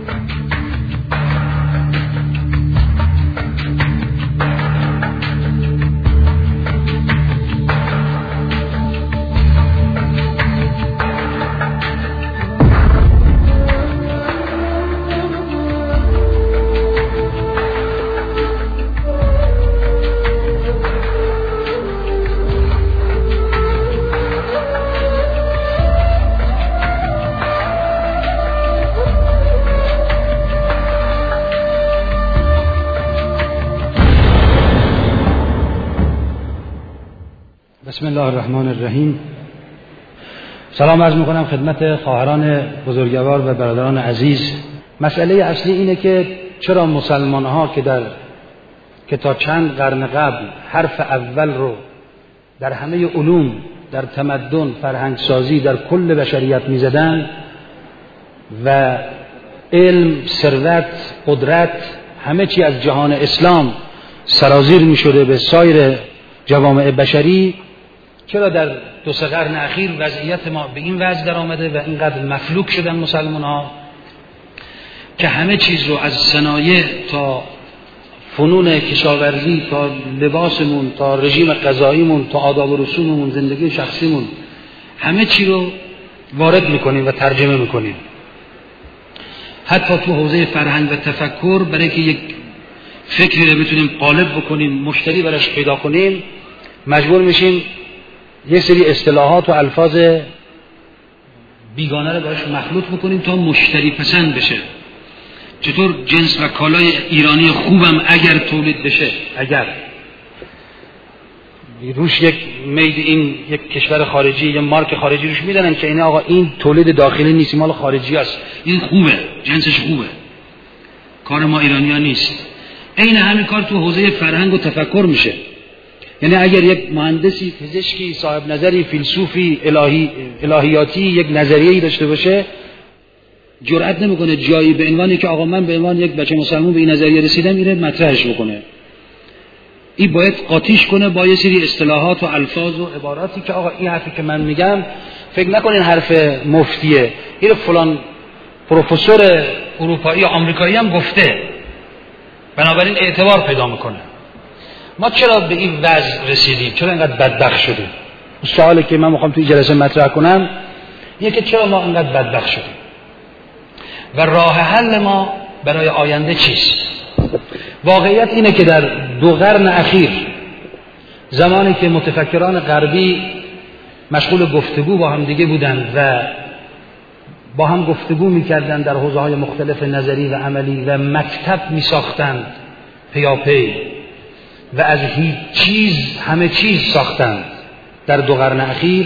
بسم الله الرحمن الرحیم. سلام عرض میکنم خدمت خواهران بزرگوار و برادران عزیز. مسئله اصلی اینه که چرا مسلمان ها که تا چند قرن قبل حرف اول رو در همه علوم، در تمدن، فرهنگ سازی، در کل بشریت میزدن و علم، ثروت، قدرت، همه چی از جهان اسلام سرازیر میشده به سایر جوامع بشری، چرا در 2-3 قرن اخیر وضعیت ما به این وضع در آمده و اینقدر مفلوک شدن مسلمان ها که همه چیز رو از صنایع تا فنون کشاورزی تا لباسمون تا رژیم غذاییمون تا آداب و رسوممون، زندگی شخصیمون، همه چی رو وارد میکنیم و ترجمه میکنیم. حتی تو حوزه فرهنگ و تفکر برای که یک فکری رو بتونیم غالب بکنیم، مشتری براش پیدا کنیم، مجبور میشیم یه سری اصطلاحات و الفاظ بیگانه رو براش مخلوط بکنیم تا مشتری پسند بشه. چطور جنس و کالای ایرانی خوبم اگر تولید بشه، اگر روش یک مید این یک کشور خارجی یا مارک خارجی روش میدنن که این آقا این تولید داخلی نیست، مال خارجی است، این خوبه، جنسش خوبه، کار ما ایرانی ها نیست. این همین کار تو حوزه فرهنگ و تفکر میشه. یعنی اگر یک مهندسی، پزشکی، صاحب نظری، فیلسوفی، الهیاتی یک نظریه‌ای داشته باشه، جرئت نمیکنه جایی به عنوانی که آقا من به عنوان یک بچه مسلمان به این نظریه رسیدم میره مطرحش بکنه. این باید قاطیش کنه با یه سری اصطلاحات و الفاظ و عباراتی که آقا این حرفی که من میگم فکر نکنین حرف مفتیه، این فلان پروفسور اروپایی یا آمریکایی هم گفته، بنابراین اعتبار پیدا میکنه. ما چرا به این وضع رسیدیم؟ چرا اینقدر بدبخت شدیم؟ سوالی که من میخوام توی جلسه مطرح کنم اینه که چرا ما اینقدر بدبخت شدیم و راه حل ما برای آینده چیست؟ واقعیت اینه که در 2 قرن اخیر، زمانی که متفکران غربی مشغول گفتگو با هم دیگه بودند و با هم گفتگو میکردند در حوزه‌های مختلف نظری و عملی و مکتب میساختند پیاپی و از هیچ چیز همه چیز ساختند، در 2 قرن اخیر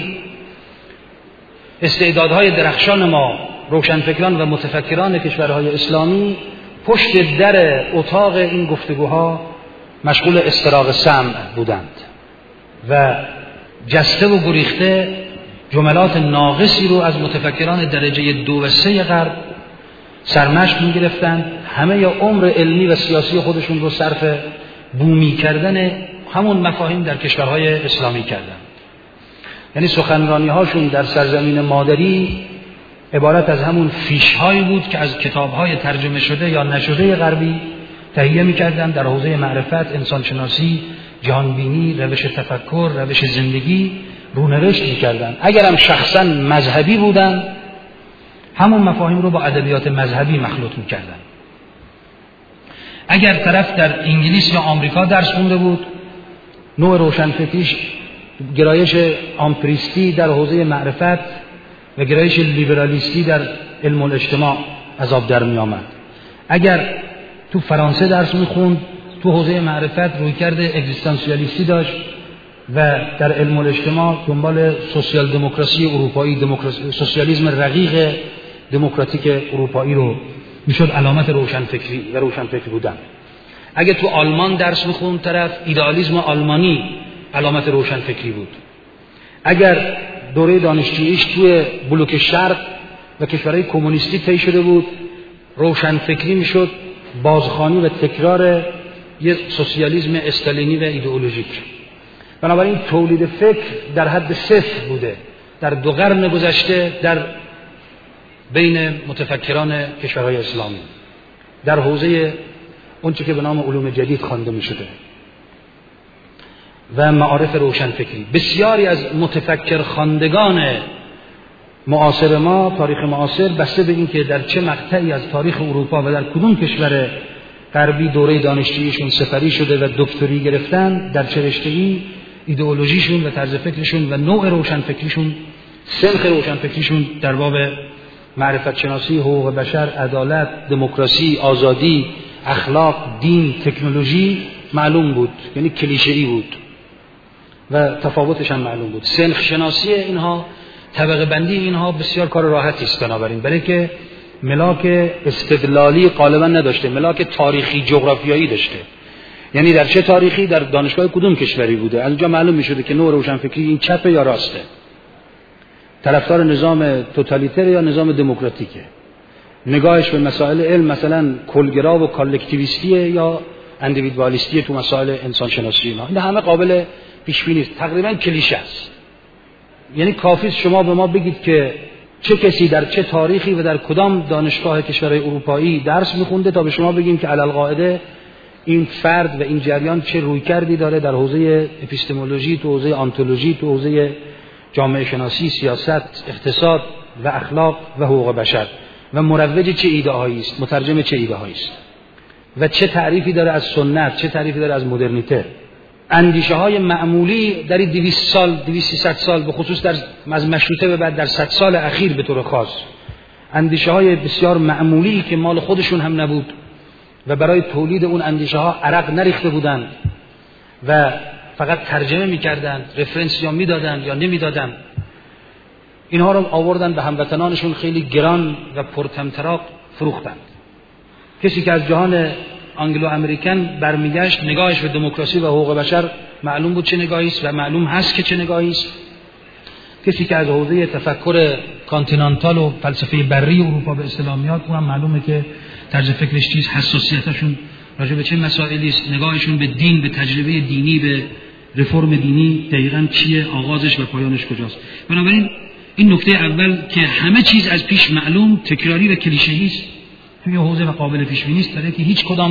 استعدادهای درخشان ما، روشنفکران و متفکران کشورهای اسلامی، پشت در اتاق این گفتگوها مشغول استراق سمع بودند و جسته و گریخته جملات ناقصی رو از متفکران درجه 2 و 3 غرب سرمشق می‌گرفتند. همه عمر علمی و سیاسی خودشون رو صرف بومی کردن همون مفاهیم در کشورهای اسلامی کردند. یعنی سخنرانی هاشون در سرزمین مادری عبارت از همون فیش‌هایی بود که از کتاب‌های ترجمه شده یا نشده غربی تهیه می‌کردند در حوزه معرفت، انسانشناسی، جهانبینی، روش تفکر، روش زندگی رونوشت می‌کردند. اگرم شخصاً مذهبی بودند، همون مفاهیم رو با ادبیات مذهبی مخلوط می‌کردند. اگر طرف در انگلیس یا آمریکا درس خونده بود، نوع روشنفکریش گرایش آمپریستی در حوزه معرفت و گرایش لیبرالیستی در علم الاجتماع از آب در می آمد. اگر تو فرانسه درس می خوند، تو حوزه معرفت رویکرد اگزیستانسیالیستی داشت و در علم الاجتماع دنبال سوسیال دموکراسی اروپایی، سوسیالیسم رقیق دموکراتیک اروپایی رو میشد علامت روشنفکری و روشنفکر بودن. اگه تو آلمان درس میخوند طرف، ایدئالیسم آلمانی علامت روشنفکری بود. اگر دوره دانشجوییش توی بلوک شرق و کشورهای کمونیستی طی شده بود، روشنفکری میشد بازخوانی و تکرار یه سوسیالیسم استالینی و ایدئولوژیک. بنابراین تولید فکر در حد 0 بوده در 2 قرن گذشته در بین متفکران کشورهای اسلامی در حوزه اونچه که به نام علوم جدید خوانده می شده و معارف روشنفکری. بسیاری از متفکر خواندگان معاصر ما، تاریخ معاصر، بسته به این که در چه مقطعی از تاریخ اروپا و در کدوم کشور غربی دوره دانشجوییشون سپری شده و دکتری گرفتن، در چه رشته‌ای ایدئولوژیشون و طرز فکرشون و نوع روشنفکریشون، سنخ روشنفکریشون در باب معرفت شناسی، حقوق بشر، عدالت، دموکراسی، آزادی، اخلاق، دین، تکنولوژی معلوم بود، یعنی کلیشه‌ای بود و تفاوتش هم معلوم بود. سنخ شناسی اینها، طبقه بندی اینها بسیار کار راحتی است، بنابراین برای که ملاک استدلالی غالبا نداشته، ملاک تاریخی جغرافیایی داشته. یعنی در چه تاریخی در دانشگاه کدوم کشوری بوده، از اونجا معلوم می‌شده که نوع روشنفکری این چپه یا راسته، طرفدار نظام توتالیتر یا نظام دموکراتیکه، نگاهش به مسائل علم مثلا کلگرا و کالکتیویستیه یا اندیویدوالیستیه تو مسائل انسان شناسی. اینا همه قابل پیش بینی است، تقریبا کلیشه است. یعنی کافی است شما به ما بگید که چه کسی در چه تاریخی و در کدام دانشگاه کشورهای اروپایی درس میخونده تا به شما بگیم که علالقاعده این فرد و این جریان چه رویکردی داره در حوزه اپیستمولوژی، تو حوزه آنتولوژی، تو حوزه جامعه شناسی، سیاست، اقتصاد و اخلاق و حقوق بشر و مروج چه ایده هایی است، مترجم چه ایده هایی است و چه تعریفی داره از سنت، چه تعریفی داره از مدرنیته. اندیشه های معمولی در 200 سال 200 سال به خصوص در از مشروطه به بعد در 100 سال اخیر به طور خاص اندیشه های بسیار معمولی که مال خودشون هم نبود و برای تولید اون اندیشه ها عرق نریخته بودند و فقط ترجمه می‌کردند، رفرنس یا میدادند یا نمیدادند، اینها رو آوردن به هموطنانشون خیلی گران و پرطمطراق فروختند. کسی که از جهان انگلو امریکن برمیگشت نگاهش به دموکراسی و حقوق بشر معلوم بود چه نگاهی است و معلوم هست که چه نگاهی است. کسی که از حوزه تفکر کانتینانتال و فلسفه بری اروپا به اسلامیات، اونم معلومه که طرز فکرش چیز، حساسیتشون راجع به چه مسائلی است، نگاهشون به دین، به تجربه دینی، به رفرم دینی دقیقاً چیه، آغازش و پایانش کجاست. بنابراین این نکته اول که همه چیز از پیش معلوم، تکراری و کلیشه‌ای است توی حوزه و قابل پیش بینی است، برای که هیچ کدام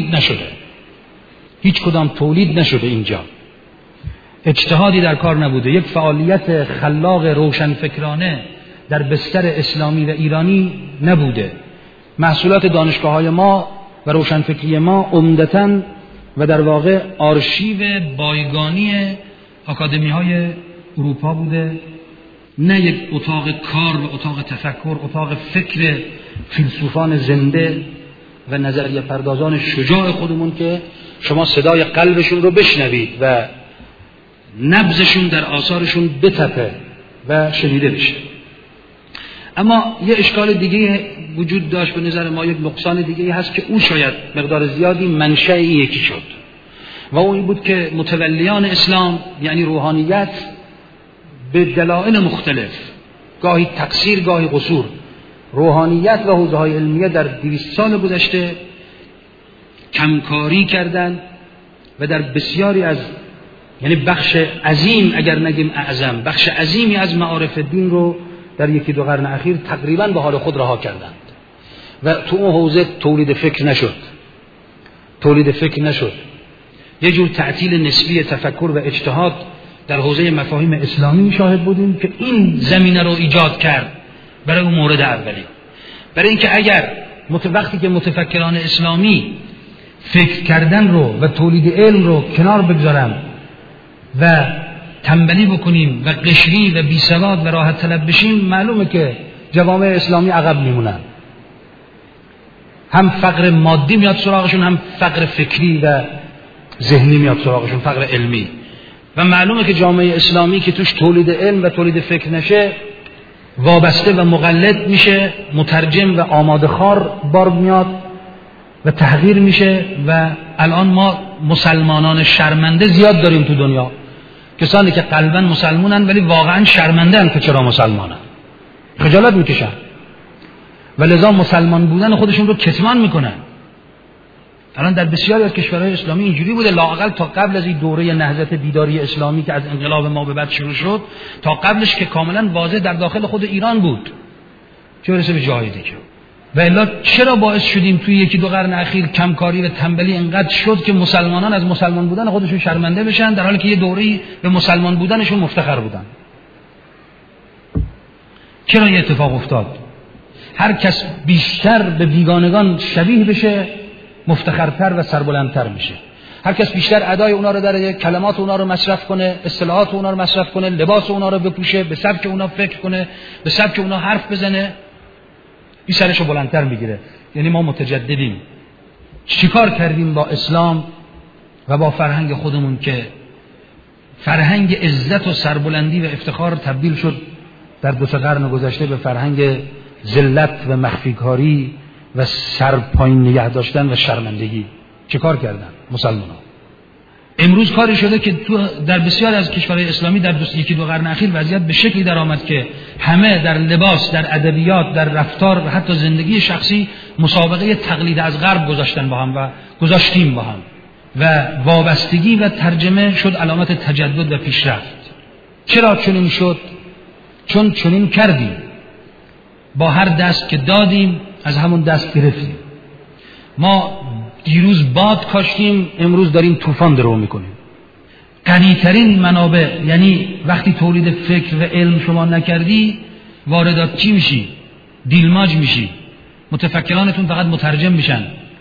تولید نشده اینجا. اجتهادی در کار نبوده، یک فعالیت خلاق روشنفکرانه در بستر اسلامی و ایرانی نبوده. محصولات دانشگاه‌های ما و روشنفکری ما عمدتاً و در واقع آرشیو بایگانی آکادمی‌های اروپا بوده، نه یک اتاق کار و اتاق تفکر، اتاق فکر فیلسوفان زنده و نظریه پردازان شجاع خودمون که شما صدای قلبشون رو بشنوید و نبضشون در آثارشون بتپه و شنیده بشه. اما یه اشکال دیگه وجود داشت به نظر ما، یک نقصان دیگه هست که اون شاید مقدار زیادی منشأ یکی شد و اون این بود که متولیان اسلام یعنی روحانیت به دلایل مختلف، گاهی تقصیر گاهی قصور، روحانیت و حوزه‌های علمیه در 200 سال گذشته کمکاری کردند و در بسیاری از، یعنی بخش عظیم اگر نگیم اعظم، بخش عظیمی از معارف دین رو در 1-2 قرن اخیر تقریباً به حال خود رها کردند و تو اون حوزه تولید فکر نشد. یه جور تعطیل نسبی تفکر و اجتهاد در حوزه مفاهیم اسلامی شاهد بودیم که این زمینه رو ایجاد کرد برای اون مورد اولی. برای اینکه اگر وقتی که متفکران اسلامی فکر کردن رو و تولید علم رو کنار بگذارن و تنبلی بکنیم و قشری و بیسواد و راحت طلب بشیم، معلومه که جوامع اسلامی عقب میمونن. هم فقر مادی میاد سراغشون، هم فقر فکری و ذهنی میاد سراغشون، فقر علمی. و معلومه که جامعه اسلامی که توش تولید علم و تولید فکر نشه وابسته و مقلد میشه، مترجم و آماده خوار بار میاد و تحقیر میشه. و الان ما مسلمانان شرمنده زیاد داریم تو دنیا، کسانی که قلباً مسلمانن ولی واقعاً شرمنده ان که چرا مسلمانن، خجالت میکشن و لذا مسلمان بودن خودشون رو کتمان میکنن. الان در بسیاری از کشورهای اسلامی اینجوری بوده، لااقل تا قبل از این دوره نهضت بیداری اسلامی که از انقلاب ما به بعد شروع شد، تا قبلش که کاملا واضح در داخل خود ایران بود چه برسه به جاهای دیگه. و الا چرا باعث شدیم توی یکی دو قرن اخیر کمکاری و تنبلی اینقدر شد که مسلمانان از مسلمان بودن خودشون شرمنده بشن، در حالی که یه دوره‌ای به مسلمان بودنشون مفتخر بودن؟ چرا این اتفاق افتاد؟ هر کس بیشتر به بیگانگان شبیه بشه مفتخرتر و سربلندتر میشه. هر کس بیشتر ادای اونا رو داره، کلمات اونا رو مصرف کنه، اصطلاحات اونا رو مصرف کنه، لباس اونا رو بپوشه، به سبک اونا فکر کنه، به سبک اونا حرف بزنه، این سرشو بلندتر میگیره. یعنی ما متجددیم. چیکار کردیم با اسلام و با فرهنگ خودمون که فرهنگ عزت و سربلندی و افتخار تبدیل شد در 2 قرن گذشته به فرهنگ ذلت و مخفیکاری و سرپایین نگه داشتن و شرمندگی. چیکار کردن مسلمانان؟ امروز کاری شده که در بسیار از کشورهای اسلامی در 1-2 قرن اخیر وضعیت به شکلی در آمد که همه در لباس، در ادبیات، در رفتار و حتی زندگی شخصی مسابقه تقلید از غرب گذاشتن با هم و گذاشتیم با هم و وابستگی و ترجمه شد علامت تجدد و پیشرفت. چرا چنین شد؟ چون چنین کردیم. با هر دست که دادیم از همون دست گرفتیم. ما دیروز باد کاشتیم، امروز داریم طوفان درو میکنیم. غنی‌ترین منابع، یعنی وقتی تولید فکر و علم شما نکردی واردات چی میشی؟ دیلماج میشی. متفکرانتون فقط مترجم میشن.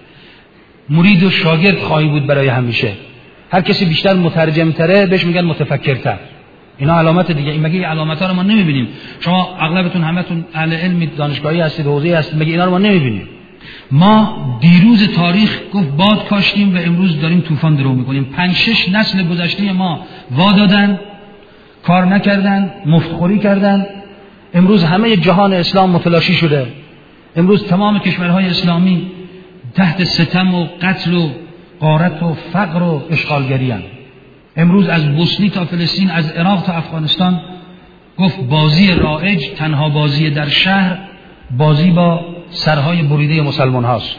مرید و شاگرد خواهی بود برای همیشه. هر کسی بیشتر مترجم تره بهش میگن متفکرتر. اینا علامت دیگه. این مگه علامت‌ها رو ما نمیبینیم؟ شما اغلبتون همتون اهل علمی دانشگاهی هستید، حوزه‌ای هستید، مگه اینا رو ما نمیبینیم؟ ما دیروز تاریخ گفت باد کاشتیم و امروز داریم طوفان درو میکنیم. 5-6 نسل گذشته ما وادادن، کار نکردن، مفتخوری کردن. امروز همه جهان اسلام متلاشی شده. امروز تمام کشورهای اسلامی تحت ستم و قتل و غارت و فقر و اشغالگری هستند. امروز از بوسنی تا فلسطین، از عراق تا افغانستان گفت بازی رایج تنها بازی در شهر بازی با سرهای بریده مسلمان هاست.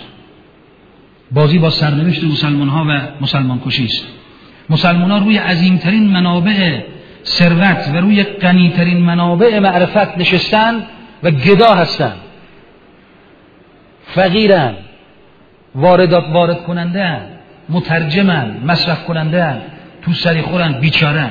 بازی با سرنوشت مسلمان ها و مسلمان کشی است. مسلمان ها روی عظیمترین منابع ثروت و روی غنیترین منابع معرفت نشستن و گدا هستن. فقیرن، وارد کننده، مترجمن، مصرف کننده، تو سری خورن، بیچاره.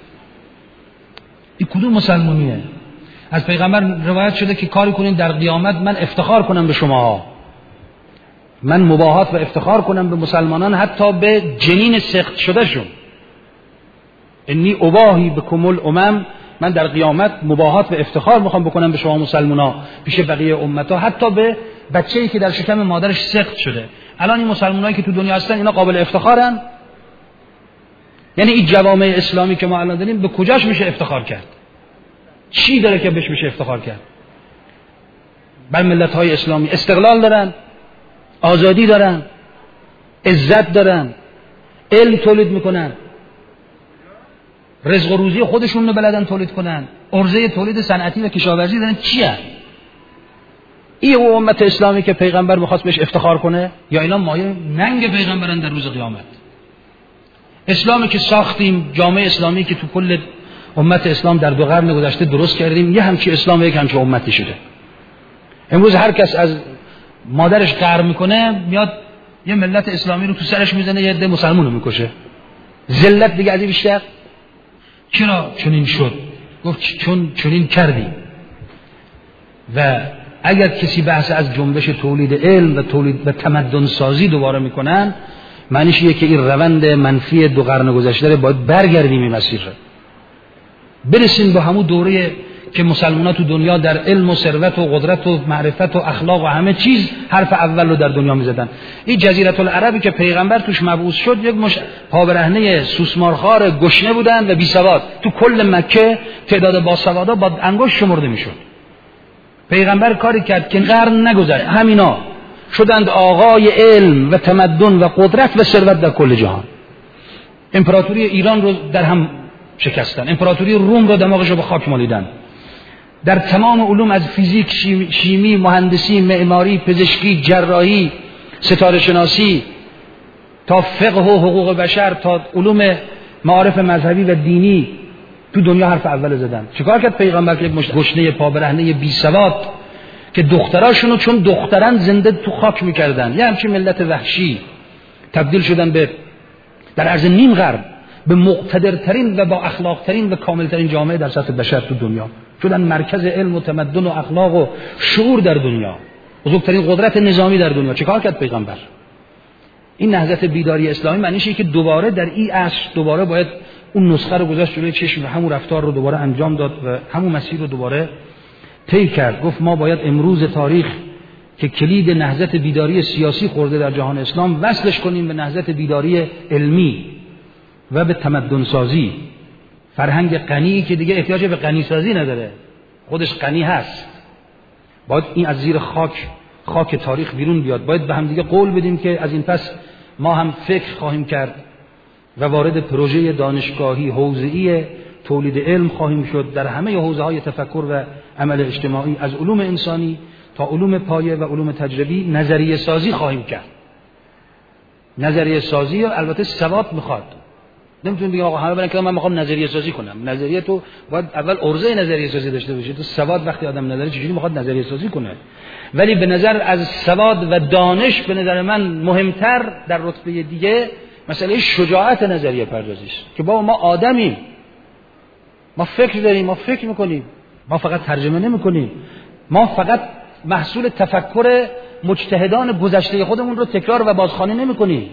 این کدوم مسلمانیه؟ از پیغمبر روایت شده که کاری کنین در قیامت من افتخار کنم به شما، من مباهات و افتخار کنم به مسلمانان حتی به جنین سخت شده شون. انی اباهی بکم الامم، من در قیامت مباهات و افتخار میخوام بکنم به شما مسلمانا پیش بقیه امتا، حتی به بچه‌ای که در شکم مادرش سخت شده. الان این مسلمانایی که تو دنیا هستن اینا قابل افتخارن؟ یعنی این جوامع اسلامی که ما الان داریم به کجاش میشه افتخار کرد؟ چی داره که بهش میشه افتخار کرد؟ بر ملت‌های اسلامی استقلال دارن، آزادی دارن، عزت دارن، علم تولید میکنن، رزق و روزی خودشون رو بلدن تولید کنن، عرضه تولید صنعتی و کشاورزی دارن. چیه؟ این او امت اسلامی که پیغمبر میخواست بهش افتخار کنه، یا اینا مایه ننگ پیغمبرن در روز قیامت؟ اسلامی که ساختیم، جامعه اسلامی که تو کل امت اسلام در 2 قرن گذشته درست کردیم، یه همچی اسلام و یک همچی امتی شده. امروز هر کس از مادرش قهر میکنه میاد یه ملت اسلامی رو تو سرش میزنه، یه عده مسلمان رو میکشه. ذلت دیگه از این بیشتر؟ چرا چنین شد؟ گفت چون چنین کردیم. و اگر کسی بحث از جنبش تولید علم و تولید و تمدن سازی دوباره میکنن، معنیش اینه که این روند منفی 2 قرن گذشته رو باید برگردیم این مسیر رو. برسیم به همون دوره که مسلمان‌ها تو دنیا در علم و ثروت و قدرت و معرفت و اخلاق و همه چیز حرف اول رو در دنیا می‌زدن. این جزیره العربی که پیغمبر توش مبعوث شد یک پابرهنه سوسمارخوار گشنه بودن و بیسواد. تو کل مکه تعداد باسوادا با انگشت شمرده میشد. پیغمبر کاری کرد که قرن نگذشت همینا شدند آقای علم و تمدن و قدرت و ثروت در کل جهان. امپراتوری ایران رو در هم شکستن، امپراتوری روم رو دماغش رو به خاک مالیدن. در تمام علوم از فیزیک، شیمی، مهندسی، معماری، پزشکی، جراحی، ستاره شناسی تا فقه و حقوق بشر تا علوم معارف مذهبی و دینی تو دنیا حرف اول زدن. چیکار کرد پیغمبر که یک گشنه پابرهنه بی سواد که دختراشونو چون دخترن زنده تو خاک میکردن. یه همچین ملت وحشی تبدیل شدن به در عرض نیم قرن به مقتدرترین و با اخلاقترین و کاملترین جامعه در سطح بشر تو دنیا، شدن مرکز علم و تمدن و اخلاق و شعور در دنیا، بزرگترین قدرت نظامی در دنیا. چیکار کرد پیغمبر؟ این نهضت بیداری اسلامی معنیشه که دوباره در این عصر دوباره باید اون نسخه رو گذاشت جلوی چشم و همون رفتار رو دوباره انجام داد و همون مسیر رو دوباره طی کرد. گفت ما باید امروز تاریخ که کلید نهضت بیداری سیاسی خورده در جهان اسلام وصلش کنیم به نهضت بیداری علمی و به تمدن سازی. فرهنگ غنی که دیگه احتیاج به غنی سازی نداره، خودش غنی هست. باید این از زیر خاک تاریخ بیرون بیاد. باید به هم دیگه قول بدیم که از این پس ما هم فکر خواهیم کرد و وارد پروژه دانشگاهی حوزه‌ای تولید علم خواهیم شد در همه حوزه‌های تفکر و عمل اجتماعی، از علوم انسانی تا علوم پایه و علوم تجربی. نظریه سازی خواهیم کرد. نظریه سازی البته سواد میخواد. نمیتونید بگید آقا همه برن که من میخوام نظریه سازی کنم. نظریه تو باید اول عرضه نظریه سازی داشته باشه. تو سواد وقتی آدم نداره چجوری میخواد نظریه سازی کنه؟ ولی به نظر از سواد و دانش به نظر من مهمتر در رتبه دیگه مسئله شجاعت نظریه پردازی است که بابا ما آدمیم، ما فکر داریم، ما فکر میکنیم، ما فقط ترجمه نمیکنیم، ما فقط محصول تفکر مجتهدان گذشته خودمون رو تکرار و بازخوانی نمیکنیم.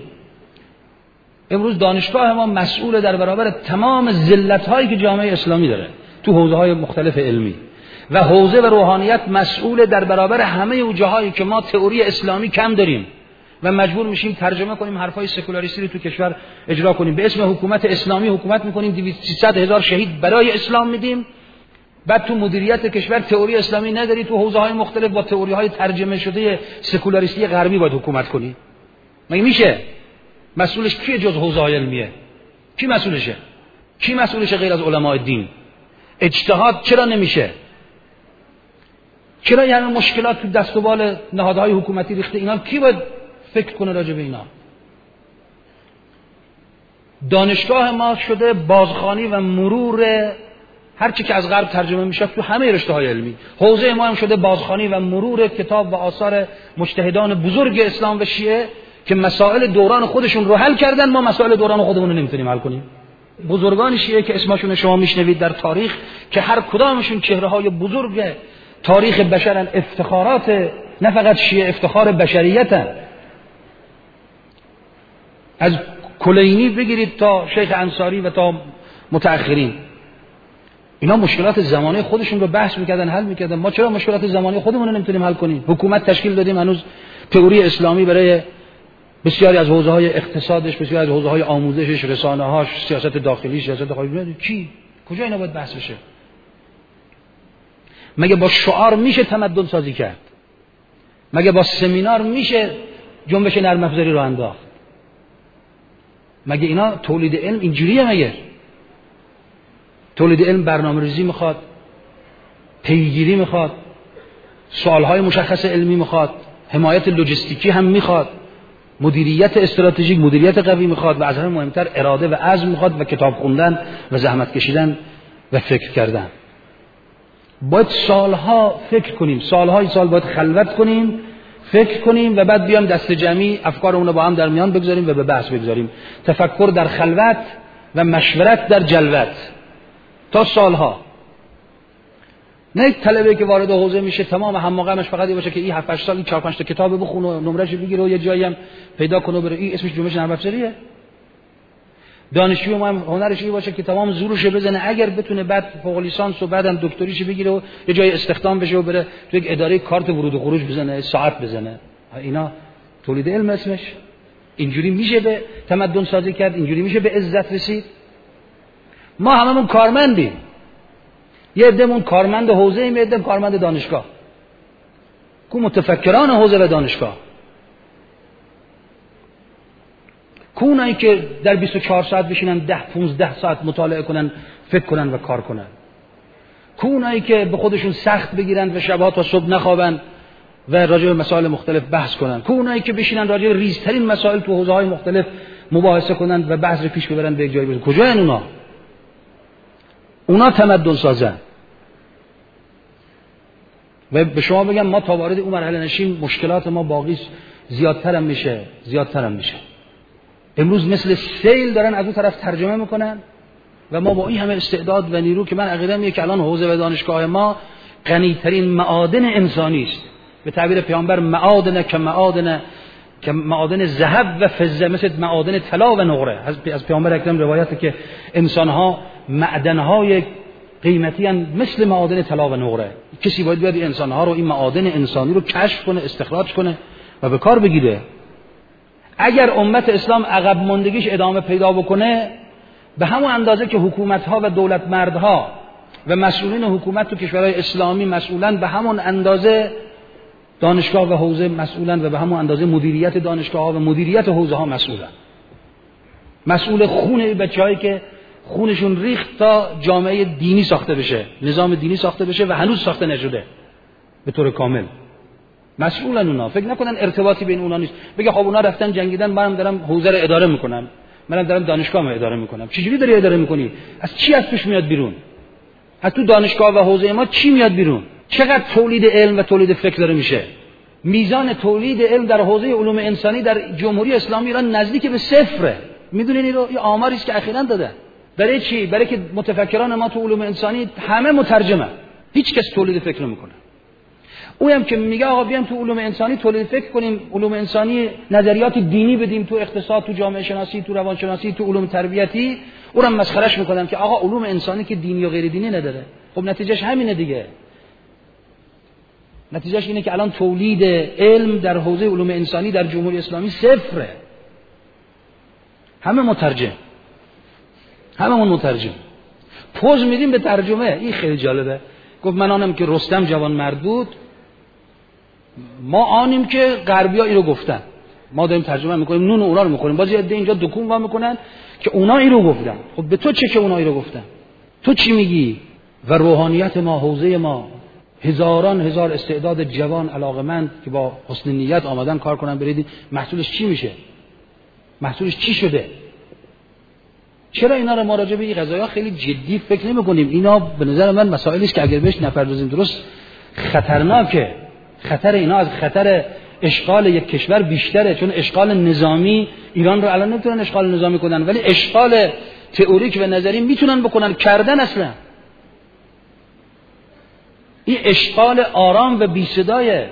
امروز دانشگاه ما مسئول در برابر تمام ذلت‌هایی که جامعه اسلامی داره تو حوزه‌های مختلف علمی و حوزه و روحانیت مسئول در برابر همه اون جاهایی که ما تئوری اسلامی کم داریم و مجبور میشیم ترجمه کنیم حرفای سکولاریستی رو تو کشور اجرا کنیم. به اسم حکومت اسلامی حکومت میکنیم، 200,000 شهید برای اسلام میدیم، بعد تو مدیریت کشور تئوری اسلامی نداری، تو حوزه‌های مختلف با تئوری‌های ترجمه شده سکولاریستی غربی باید حکومت کنی. مگه میشه؟ مسئولش کیه جز حوزه‌های علمیه؟ کی مسئولشه؟ کی مسئولشه غیر از علماء دین؟ اجتهاد چرا نمیشه؟ چرا یعنی مشکلات تو دست و بال نهادهای حکومتی ریخته؟ اینا کی باید فکر کنه راجع به اینا؟ دانشگاه ما شده بازخوانی و مرور هر چی که از غرب ترجمه میشه تو همه رشته‌های علمی. حوزه ما هم شده بازخوانی و مرور کتاب و آثار مجتهدان بزرگ اسلام و شیعه که مسائل دوران خودشون رو حل کردن. ما مسائل دوران خودمون رو نمیتونیم حل کنیم. بزرگان شیعه که اسمشون شما میشنوید در تاریخ که هر کدامشون چهره‌های بزرگ تاریخ بشرن، افتخارات نه فقط شیعه، افتخار بشریتن. از کلینی بگیرید تا شیخ انصاری و تا متأخرین، اینا مشکلات زمانه خودشون رو بحث میکردن، حل میکردن. ما چرا مشکلات زمانه خودمون رو نمیتونیم حل کنیم؟ حکومت تشکیل دادیم، هنوز تئوری اسلامی برای بسیاری از حوزه‌های اقتصادش، بسیاری از حوزه‌های آموزشش، رسانه‌هاش، سیاست داخلی، سیاست خارجی، کی کجا اینا باید بحث بشه؟ مگه با شعار میشه تمدن سازی کرد؟ مگه با سمینار میشه جنبش نرم افزاری رو انداخت؟ مگه اینا تولید علم اینجوریه؟ مگه تولید علم برنامه‌ریزی میخواد، پیگیری میخواد، سوالهای مشخص علمی میخواد، حمایت لوجستیکی هم میخواد، مدیریت استراتژیک، مدیریت قوی میخواد و از همه مهمتر اراده و عزم میخواد و کتاب خوندن و زحمت کشیدن و فکر کردن. باید سالها فکر کنیم، سالهای سال باید خلوت کنیم، فکر کنیم و بعد بیام دست جمعی افکارمون رو با هم در میان بگذاریم و به بحث بگذاریم. تفکر در خلوت و مشورت در جلوت تا سالها. نه یک طلبه که وارد حوزه میشه تمام هماغمش فقط این باشه که این 7-8 سال این 4-5 تا کتاب بخونه و نمرهش بگیره و یه جایی هم پیدا کنه بره. این اسمش جنبش نرم افزاریه؟ دانشجو ما هم هنرش این باشه که تمام زورش بزنه اگر بتونه بعد فوق لیسانس و بعدم دکتریش بگیره و یه جای استخدام بشه و بره تو یک اداره کارت ورود و خروج بزنه، ساعت بزنه. اینا تولید علم اسمش؟ اینجوری میشه به تمدن سازی کرد؟ اینجوری میشه به عزت رسید؟ ما هممون کارمندیم، یه عده‌مون کارمند حوزه ایم، یه عده کارمند دانشگاه. کو متفکران حوزه و دانشگاه؟ کو اونایی که در 24 ساعت بشینن 10-15 ساعت مطالعه کنن، فکر کنن و کار کنن؟ کو اونایی که به خودشون سخت بگیرن و شبها تا صبح نخوابن و راجع به مسائل مختلف بحث کنن؟ کو اونایی که بشینن راجع به ریزترین مسائل تو حوزه‌های مختلف مباحثه کنن و بحث رو پیش ببرن به یک جایی برسن؟ کجاین اونا؟ اونا تمدن سازن. و به شما بگم ما تا وارد اون مرحله نشیم مشکلات ما باقی زیادتر هم میشه. امروز مثل سیل دارن از اون طرف ترجمه میکنن و ما با این همه استعداد و نیرو که من عقیده‌ام اینه که الان حوزه و دانشگاه ما غنی‌ترین معادن انسانی است. به تعبیر پیامبر که معادن ذهب و فضه، مثل معادن طلا و نقره. از پیامبر اکرم روایته که انسان‌ها معدن‌های قیمتی ان مثل معادن طلا و نقره. کسی باید بیاد این انسان‌ها رو، این معادن انسانی رو کشف کنه، استخراج کنه و به کار بگیره. اگر امت اسلام عقب ماندگیش ادامه پیدا بکنه، به همون اندازه که حکومت‌ها و دولت مردها و مسئولین حکومت تو کشورهای اسلامی مسئولن، به همون اندازه دانشگاه و حوزه مسئولن و به همون اندازه مدیریت دانشگاه‌ها و مدیریت حوزه‌ها مسئولن. مسئول خون بچه‌هایی که خونشون ریخت تا جامعه دینی ساخته بشه، نظام دینی ساخته بشه و هنوز ساخته نشده به طور کامل. مسئولن اونا. فکر نکنن ارتباطی بین اونا نیست. بگه خب اونا رفتن جنگیدن، منم دارم حوزه رو اداره میکنم، منم دارم دانشگاه رو اداره میکنم. چجوری داری اداره میکنی؟ از چی از توش میاد بیرون؟ از تو دانشگاه و حوزه ما چی میاد بیرون؟ چقدر تولید علم و تولید فکر داره میشه؟ میزان تولید علم در حوزه علوم انسانی در جمهوری اسلامی ایران نزدیک به صفره. میدونین این آماری است که اخیراً داده. برای چی؟ برای که متفکران ما تو علوم انسانی همه مترجمه، هیچ کس تولید فکر نمیکنه. اونم که میگه آقا بیام تو علوم انسانی تولید فکر کنیم، علوم انسانی نظریات دینی بدیم تو اقتصاد، تو جامعه شناسی، تو روانشناسی، تو علوم تربیتی، اونم مسخرهش میکنن که آقا علوم انسانی که دینی و غیر دینی نداره. خب نتیجهش همینه دیگه. نتیجهش اینه که الان تولید علم در حوزه علوم انسانی در جمهوری اسلامی صفره. هممون مترجم پوز میدیم به ترجمه. این خیلی جالبه. گفت من آنم که رستم جوان مرد بود، ما آنیم که غربی‌ها اینو گفتن، ما داریم ترجمه میکنیم، نون اونا رو میخوریم. باز یه اینجا دکون وا میکنن که اونا اینو گفتن. خب به تو چه که اونا اینو گفتن؟ تو چی میگی؟ و روحانیت ما، حوزه ما، هزاران هزار استعداد جوان علاقمند که با حسن نیت آمدن کار کنن، برید محصولش چی میشه؟ محصولش چی شده؟ چرا اینا رو ما راجع به این قضایا خیلی جدی فکر نمی‌کنیم؟ اینا به نظر من مسائلی است که اگر بهش نپردازیم درست خطرناکه. خطر اینا از خطر اشغال یک کشور بیشتره، چون اشغال نظامی ایران رو الان نمیتونن اشغال نظامی کنن، ولی اشغال تئوریک و نظری میتونن بکنن، کردن. اصلا این اشغال آرام و بی صدایه.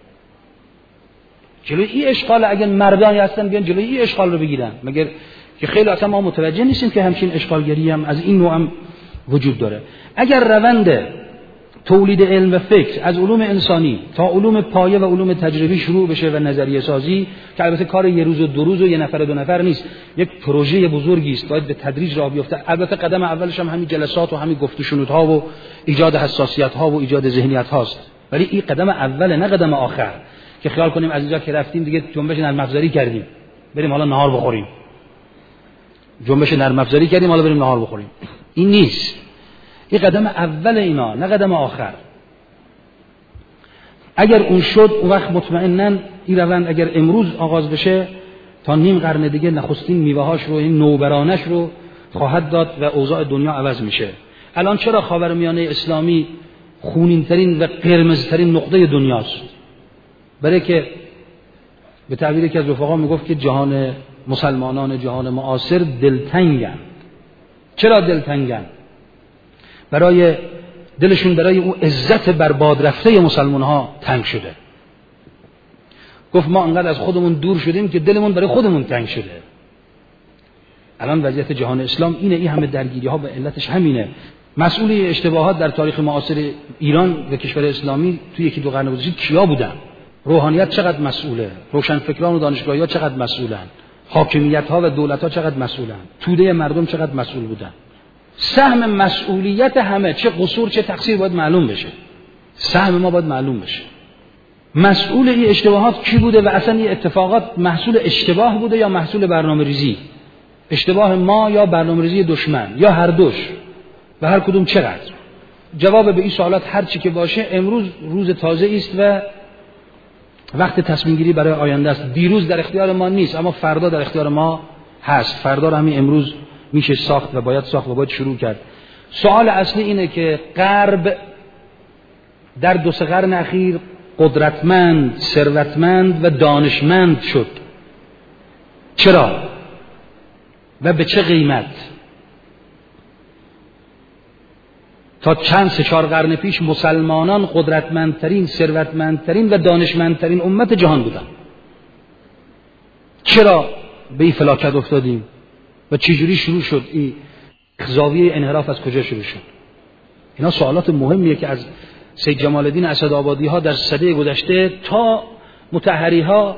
جلوی این اشغال اگر مردانی هستن بیان جلوی این اشغال رو بگیرن، مگر که خیلی اصلا ما متوجه نیستیم که همچین اشغالگری هم از این نوع هم وجود داره. اگر روند تولید علم و فکر از علوم انسانی تا علوم پایه و علوم تجربی شروع بشه و نظریه سازی، که البته کار یه روز و دو روز و یه نفر و دو نفر نیست، یک پروژه بزرگی است، باید به تدریج راه بیفته. البته قدم اولش هم همین جلسات و همین گفت و شنودها و ایجاد حساسیت ها و ایجاد ذهنیت هاست، ولی این قدم اوله، نه قدم آخر که خیال کنیم از اینجا که رفتیم دیگه جنبش نرم افزاری کردیم بریم حالا نهار بخوریم. جنبش نرم افزاری کردیم حالا بریم نهار بخوریم. این نیست. این قدم اول اینا، نه قدم آخر. اگر اون شد، اون وقت مطمئناً این روند اگر امروز آغاز بشه تا نیم قرن دیگه نخستین میوه‌هاش رو، این نوبرانش رو خواهد داد و اوضاع دنیا عوض میشه. الان چرا خاورمیانه اسلامی خونین‌ترین و قرمزترین نقطه دنیاست؟ برای که به تعبیری که از رفقا میگفت که جهان مسلمانان جهان معاصر دلتنگن. چرا دلتنگن؟ برای دلشون برای اون عزت برباد رفته مسلمان ها تنگ شده. گفت ما انقدر از خودمون دور شدیم که دلمون برای خودمون تنگ شده. الان وضعیت جهان اسلام اینه، این همه درگیری ها به علتش همینه. مسئولی اشتباهات در تاریخ معاصر ایران و کشور اسلامی توی یکی دو قرن گذشته کیا بودن؟ روحانیت چقدر مسئوله؟ روشنفکران و دانشگاهی‌ها چقدر مسئولن؟ حاکمیت‌ها و دولت‌ها چقدر مسئولن؟ توده مردم چقدر مسئول بودن؟ سهم مسئولیت همه، چه قصور چه تقصیر، باید معلوم بشه. سهم ما باید معلوم بشه. مسئول این اشتباهات کی بوده و اصلا این اتفاقات محصول اشتباه بوده یا محصول برنامه‌ریزی؟ اشتباه ما یا برنامه‌ریزی دشمن یا هر دوش؟ و هر کدوم چقدر؟ جواب به این سوالات هر چی که باشه، امروز روز تازه‌ای است و وقت تصمیم گیری برای آینده است. دیروز در اختیار ما نیست، اما فردا در اختیار ما هست. فردا رو همین امروز میشه ساخت و باید ساخت و باید شروع کرد. سوال اصلی اینه که غرب در 2-3 قرن اخیر قدرتمند، ثروتمند و دانشمند شد. چرا؟ و به چه قیمت؟ تا چند 3-4 قرن پیش مسلمانان قدرتمندترین، ثروتمندترین و دانشمندترین امت جهان بودند. چرا به این فلاکت افتادیم و چجوری شروع شد؟ این زاویه انحراف از کجا شروع شد؟ اینا سوالات مهمیه که از سید جمال الدین اسدآبادی ها در سده گذشته تا مطهری ها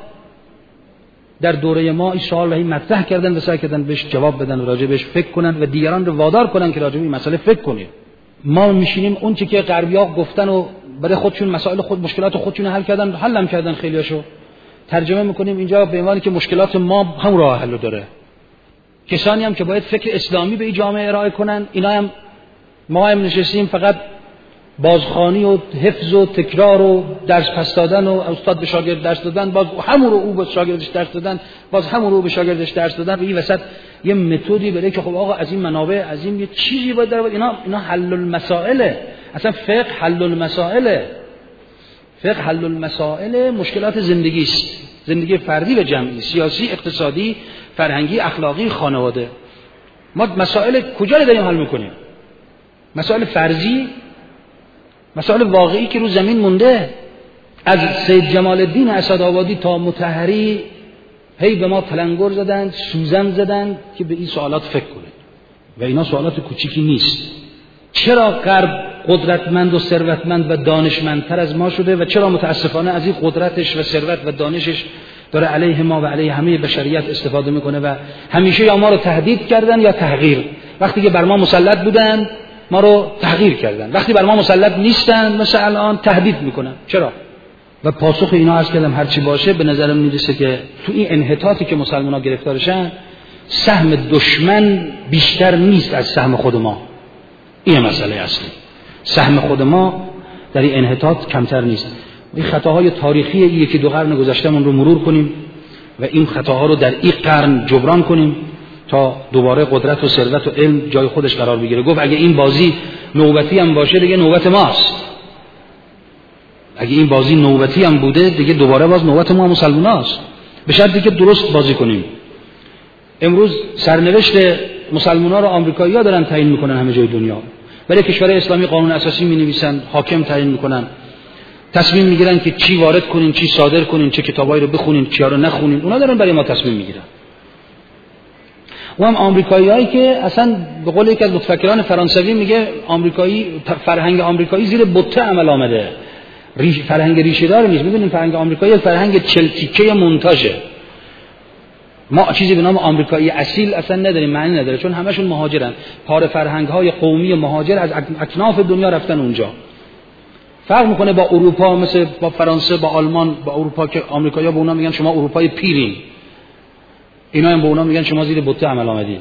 در دوره ما این سوال رو مطرح کردن و سعی کردن بهش جواب بدن و راجع بهش فکر کنن و دیگران رو وادار کنن که راجع به این مسئله فکر کنید. ما میشینیم اون چی که غربی‌ها گفتن و برای خودشون مسائل خود، مشکلات خودشون حل کردن، حلم کردن، خیلیاشو ترجمه میکنیم اینجا به عنوان که مشکلات ما هم راه حل داره. کسانی هم که باید فکر اسلامی به این جامعه ارائه کنن، اینا هم ما هم نشستیم فقط بازخوانی و حفظ و تکرار و درس پس دادن و استاد به شاگرد درس دادن، باز همون رو او به شاگردش درس دادن، باز همون رو به شاگردش درس دادن. این وسط یه متدی بره که خب آقا از این منابع، از این یه چیزی باید در اینا حل المسائله. اصلا فقه حل المسائله. فقه حل المسائل مشکلات زندگی است، زندگی فردی و جمعی، سیاسی، اقتصادی، فرهنگی، اخلاقی، خانواده. ما مسائل کجا رو داریم حل میکنیم؟ مسائل فرضی، مسائل واقعی که رو زمین مونده. از سید جمال الدین اسدآبادی تا مطهری هی به ما تلنگر زدند، سوزن زدند که به این سوالات فکر کنید و اینا سوالات کوچیکی نیست. چرا غرب قدرتمند و ثروتمند و دانشمندتر از ما شده و چرا متاسفانه از این قدرتش و ثروت و دانشش داره علیه ما و علیه همه بشریت استفاده میکنه و همیشه یا ما رو تهدید کردن یا تحقیر. وقتی که بر ما مسلط بودن ما رو تحقیر کردن، وقتی بر ما مسلط نیستن مثلا الان تهدید میکنن. چرا؟ و پاسخ اینا عرض کردم هرچی باشه به نظرم میرسه که تو این انحطاطی که مسلمان‌ها گرفتارشن سهم دشمن بیشتر نیست از سهم خود ما. این مسئله اصلی. سهم خود ما در این انحطاط کمتر نیست. این خطاهای تاریخی یکی 2 قرن گذشتهمون رو مرور کنیم و این خطاها رو در این قرن جبران کنیم تا دوباره قدرت و ثروت و علم جای خودش قرار بگیره. گفت اگه این بازی نوبتی هم باشه دیگه نوبت ماست. اگه این بازی نوبتی هم بوده دیگه دوباره باز نوبت ما مسلماناست، به شرطی که درست بازی کنیم. امروز سرنوشت مسلمان‌ها رو آمریکایی‌ها دارن تعیین میکنن همه جای دنیا. برای کشور اسلامی قانون اساسی می‌نویسن، حاکم تعیین میکنن، تصمیم میگیرن که چی وارد کنین، چی صادر کنین، چه کتابایی رو بخونین، چیا رو نخونین. اونا دارن برای ما تصمیم میگیرن. و هم آمریکایی‌هایی که اصلا به قول یکی از متفکران فرانسوی میگه آمریکایی، فرهنگ آمریکایی زیر بته عمل آمده، فرهنگ ریشه دار نیست. می‌بینید فرهنگ آمریکایی فرهنگ 40 تیکه مونتاژه. ما چیزی به نام آمریکایی اصیل اصلا نداریم، معنی نداره، چون همشون مهاجرن. پاره فرهنگ‌های قومی مهاجر از اکناف دنیا رفتن اونجا. فرق میکنه با اروپا، مثل با فرانسه، با آلمان، با اروپا که آمریکایی‌ها به اونا میگن شما اروپای پیرین، اینا هم به اونا میگن شما زیر بته عمل آمدین.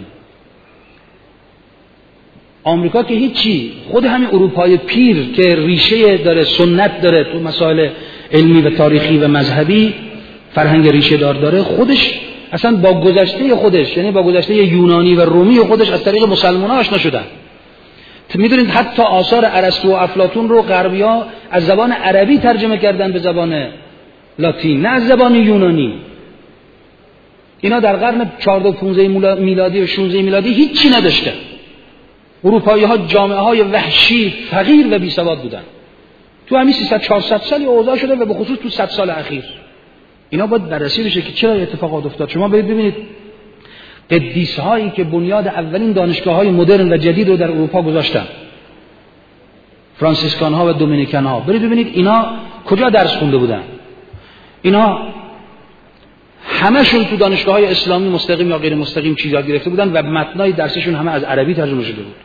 آمریکا که هیچی، خود همین اروپای پیر که ریشه داره، سنت داره تو مسائل علمی و تاریخی و مذهبی، فرهنگ ریشه دار داره، خودش اصلا با گذشته خودش، یعنی با گذشته یونانی و رومی خودش از طریق مسلمان‌ها آشنا شدن. میدونید حتی آثار ارسطو و افلاطون رو غربی‌ها از زبان عربی ترجمه کردن به زبان لاتین، نه از زبان یونانی. اینا در قرن 14 و 15 میلادی و 16 میلادی هیچی نداشتن. اروپایی‌ها جامعه‌های وحشی، فقیر و بی‌سواد بودن. تو همین 300 400 سالی اوضاع شده و به خصوص تو 100 سال اخیر اینا باید بررسی بشه که چرا اتفاقات افتاد. شما برید ببینید قدیس‌هایی که بنیاد اولین دانشگاه‌های مدرن و جدید رو در اروپا گذاشتن، فرانسیسکان‌ها و دومینیکن‌ها، برید ببینید اینا کجا درس خونده بودن. اینا همشون تو دانشگاه‌های اسلامی مستقیم یا غیر مستقیم چیزا گرفته بودن و متنای درسشون همه از عربی ترجمه شده بود.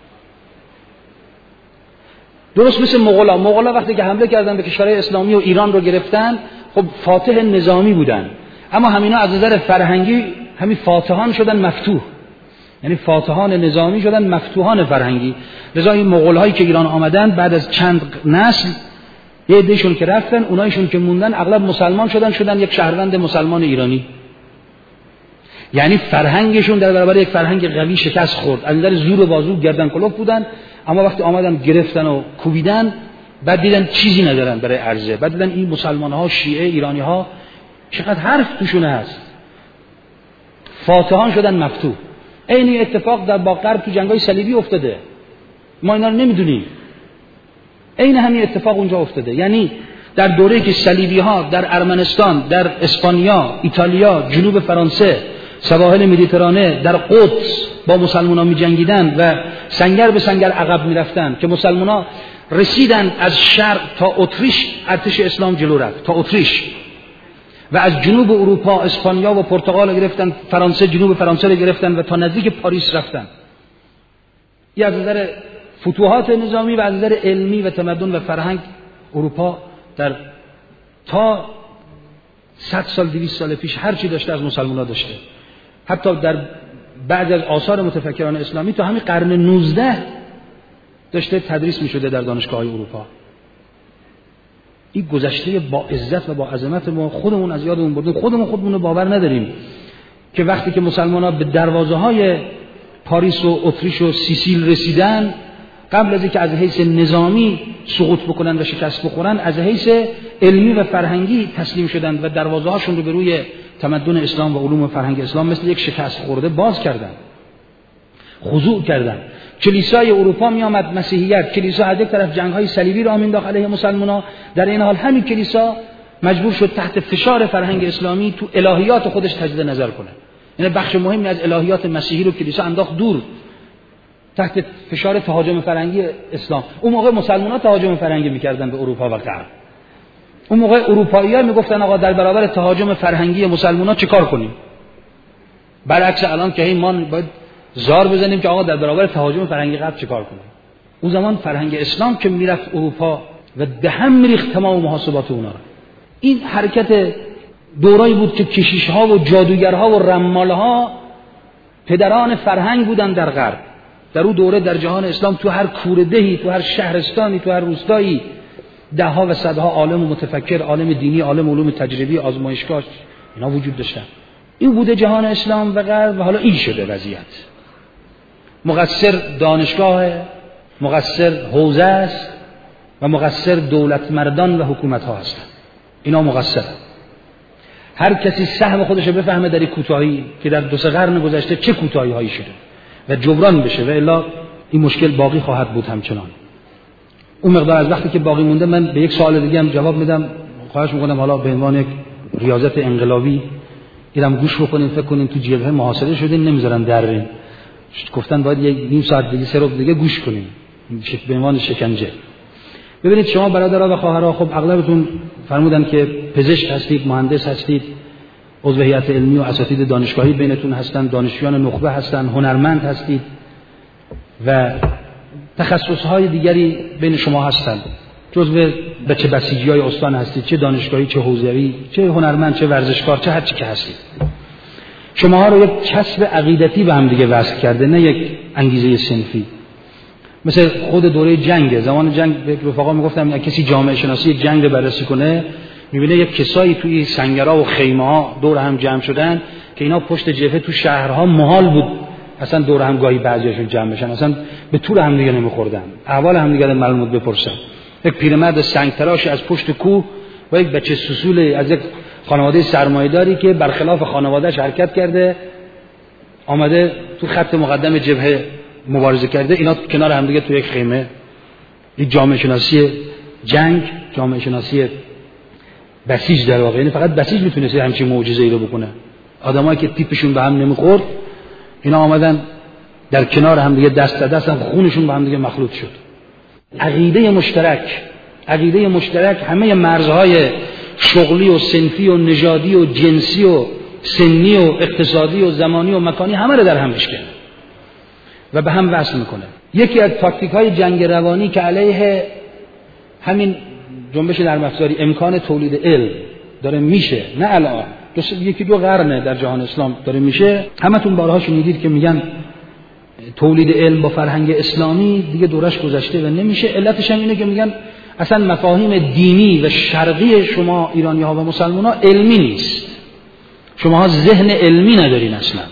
درست مثل مغولا وقتی که حمله کردن به کشورهای اسلامی و ایران رو گرفتن، خب فاتح نظامی بودن، اما همینا از نظر فرهنگی همین فاتحان شدن مفتوح، یعنی فاتحان نظامی شدن مفتوحان فرهنگی. لذا این مغول‌هایی که ایران آمدن بعد از چند نسل، یه عده‌شون که رفتن، اونایشون که موندن اغلب مسلمان شدن یک شهروند مسلمان ایرانی. یعنی فرهنگشون در برابر یک فرهنگ قوی شکست خورد. از نظر زور و بازو گردن کلوف بودن، اما وقتی آمدن گرفتن و کوبیدن، بعد دیدن چیزی ندارن برای عرضه، بعد دیدن این مسلمان‌ها، شیعه، ایرانی‌ها چقدر حرف توشونه هست، فاتحان شدن مفتوح. این اتفاق در با غرب تو جنگ‌های صلیبی افتاده، ما اینا رو نمیدونیم. این همین اتفاق اونجا افتاده. یعنی در دوره‌ای که صلیبی‌ها در ارمنستان، در اسپانیا، ایتالیا، جنوب فرانسه، سواحل مدیترانه، در قدس با مسلمان‌ها می‌جنگیدن و سنگر به سنگر عقب می‌رفتن که مسلمان‌ها رسیدن از شرق تا اتریش، ارتش اسلام جلو رفت تا اتریش و از جنوب اروپا اسپانیا و پرتغال رو گرفتن، فرانسه جنوب فرانسه رو گرفتن و تا نزدیک پاریس رفتن. این از نظر فتوحات نظامی و از نظر علمی و تمدن و فرهنگ اروپا در تا 100 سال 200 سال پیش هر چی داشته از مسلمان‌ها داشته. حتی در بعضی از آثار متفکران اسلامی تا همین قرن 19 داشته تدریس می‌شده در دانشگاه‌های اروپا. این گذشته با عزت و با عظمت ما خودمون از یادمون برده، خودمون رو باور نداریم که وقتی که مسلمان‌ها به دروازه‌های پاریس و اتریش و سیسیل رسیدن، قبل از اینکه از حیث نظامی سقوط بکنن و شکست بخورن، از حیث علمی و فرهنگی تسلیم شدند و دروازه‌هاشون رو به روی تمدن اسلام و علوم و فرهنگ اسلام مثل یک شکست خورده باز کردن، خضوع کردن. کلیسای اروپا می آمد مسیحیت، کلیسا از یک طرف جنگ‌های صلیبی را مینداخت علیه مسلمان‌ها، در این حال همین کلیسا مجبور شد تحت فشار فرهنگ اسلامی تو الهیات خودش تجدید نظر کنه. یعنی بخش مهمی از الهیات مسیحی رو کلیسا انداخت دور تحت فشار تهاجم فرهنگی اسلام. اون موقع مسلمان‌ها تهاجم فرهنگی می‌کردن به اروپا و غرب. اون موقع اروپایی‌ها میگفتن آقا در برابر تهاجم فرهنگی مسلمان‌ها چیکار کنیم؟ برعکس الان که ما باید زار بزنیم که آقا در برابر تهاجم فرهنگی غرب چیکار کنیم. اون زمان فرهنگ اسلام که میرفت اروپا و به هم میریخت تمام محاسبات اونا. این حرکت دورایی بود که کشیش‌ها و جادوگرها و رمال‌ها پدران فرهنگ بودن در غرب. در اون دوره در جهان اسلام تو هر کوردهی، تو هر شهرستانی، تو هر روستایی ده‌ها و صدها عالم و متفکر، عالم دینی، عالم علوم تجربی، آزمایشگاه اینا وجود داشتن. این بوده جهان اسلام و غرب و حالا این شده وضعیت. مقصر دانشگاه، مقصر حوزه است و مقصر دولت مردان و حکومت ها هستند. اینا مقصرن. هر کسی سهم خودش رو بفهمه در این کوتاهی که در 2 قرن گذشته چه کوتاهی هایی شده و جبران بشه و الا این مشکل باقی خواهد بود همچنان. اون مقدار از وقتی که باقی مونده من به یک سوال دیگه هم جواب میدم. خواهش میکنم حالا به عنوان یک ریاضت انقلابی اینم گوش بکنین، فکر کنین تو جبهه محاصره شدین نمیذارن درین. گفتن باید یک نیم ساعت دیگه 3 روز دیگه گوش کنین به عنوان شکنجه. ببینید شما برادرها و خواهرها خب اغلبتون فرمودن که پزشک هستید، مهندس هستید، عضو هیئت علمی و اساتید دانشگاهی بینتون هستن، دانشجویان نخبه هستن، هنرمند هستید و تخصصهای دیگری بین شما هستن. جزو چه بسیجی‌های استان هستید، چه دانشگاهی، چه حوزوی، چه هنرمند، چه ورزشکار، چه هر چی که هستید. شماها رو یک کسب عقیدتی به هم دیگه وصل کرده، نه یک انگیزه صنفی. مثل خود دوره جنگ، زمان جنگ رفقا میگفتم کسی جامعه شناسی جنگ رو بررسی کنه میبینه یک کسایی توی سنگرها و خیمه‌ها دور هم جمع شدن که اینا پشت جبهه تو شهرها محال بود اصلا دور هم گاهی بعضیاشون جمع بشن، اصلا به طور هم دیگه نمیخوردن، احوال هم دیگه معلومات بپرسن. یک پیرمرد سنگ تراش از پشت کوه و یک بچه سوسول از یک خانواده سرمایه‌داری که برخلاف خانواده‌اش حرکت کرده آمده تو خط مقدم جبهه مبارزه کرده، اینا کنار هم دیگه تو یک خیمه. این جامعه شناسی جنگ، جامعه شناسی بسیج در واقع، یعنی فقط بسیج میتونست همچین معجزه‌ای رو بکنه. آدمایی که تیپشون به هم نمیخورد اینا آمدن در کنار هم دیگه دست به دست هم خونشون به هم دیگه مخلوط شد. عقیده مشترک همه مرزهای شغلی و صنفی و نژادی و جنسی و سنی و اقتصادی و زمانی و مکانی همه رو در هم میشکنه و به هم وصل میکنه. یکی از تاکتیک‌های جنگ روانی که علیه همین جنبش نرم افزاری امکان تولید علم داره میشه، نه الان، یکی 2 قرنه در جهان اسلام داره میشه. همتون بارها شنیدید که میگن تولید علم با فرهنگ اسلامی دیگه دورش گذشته و نمیشه. علتش هم اینه که میگن اصلا مفاهیم دینی و شرقی شما ایرانی‌ها و مسلمان‌ها علمی نیست. شماها ذهن علمی ندارین اصلا.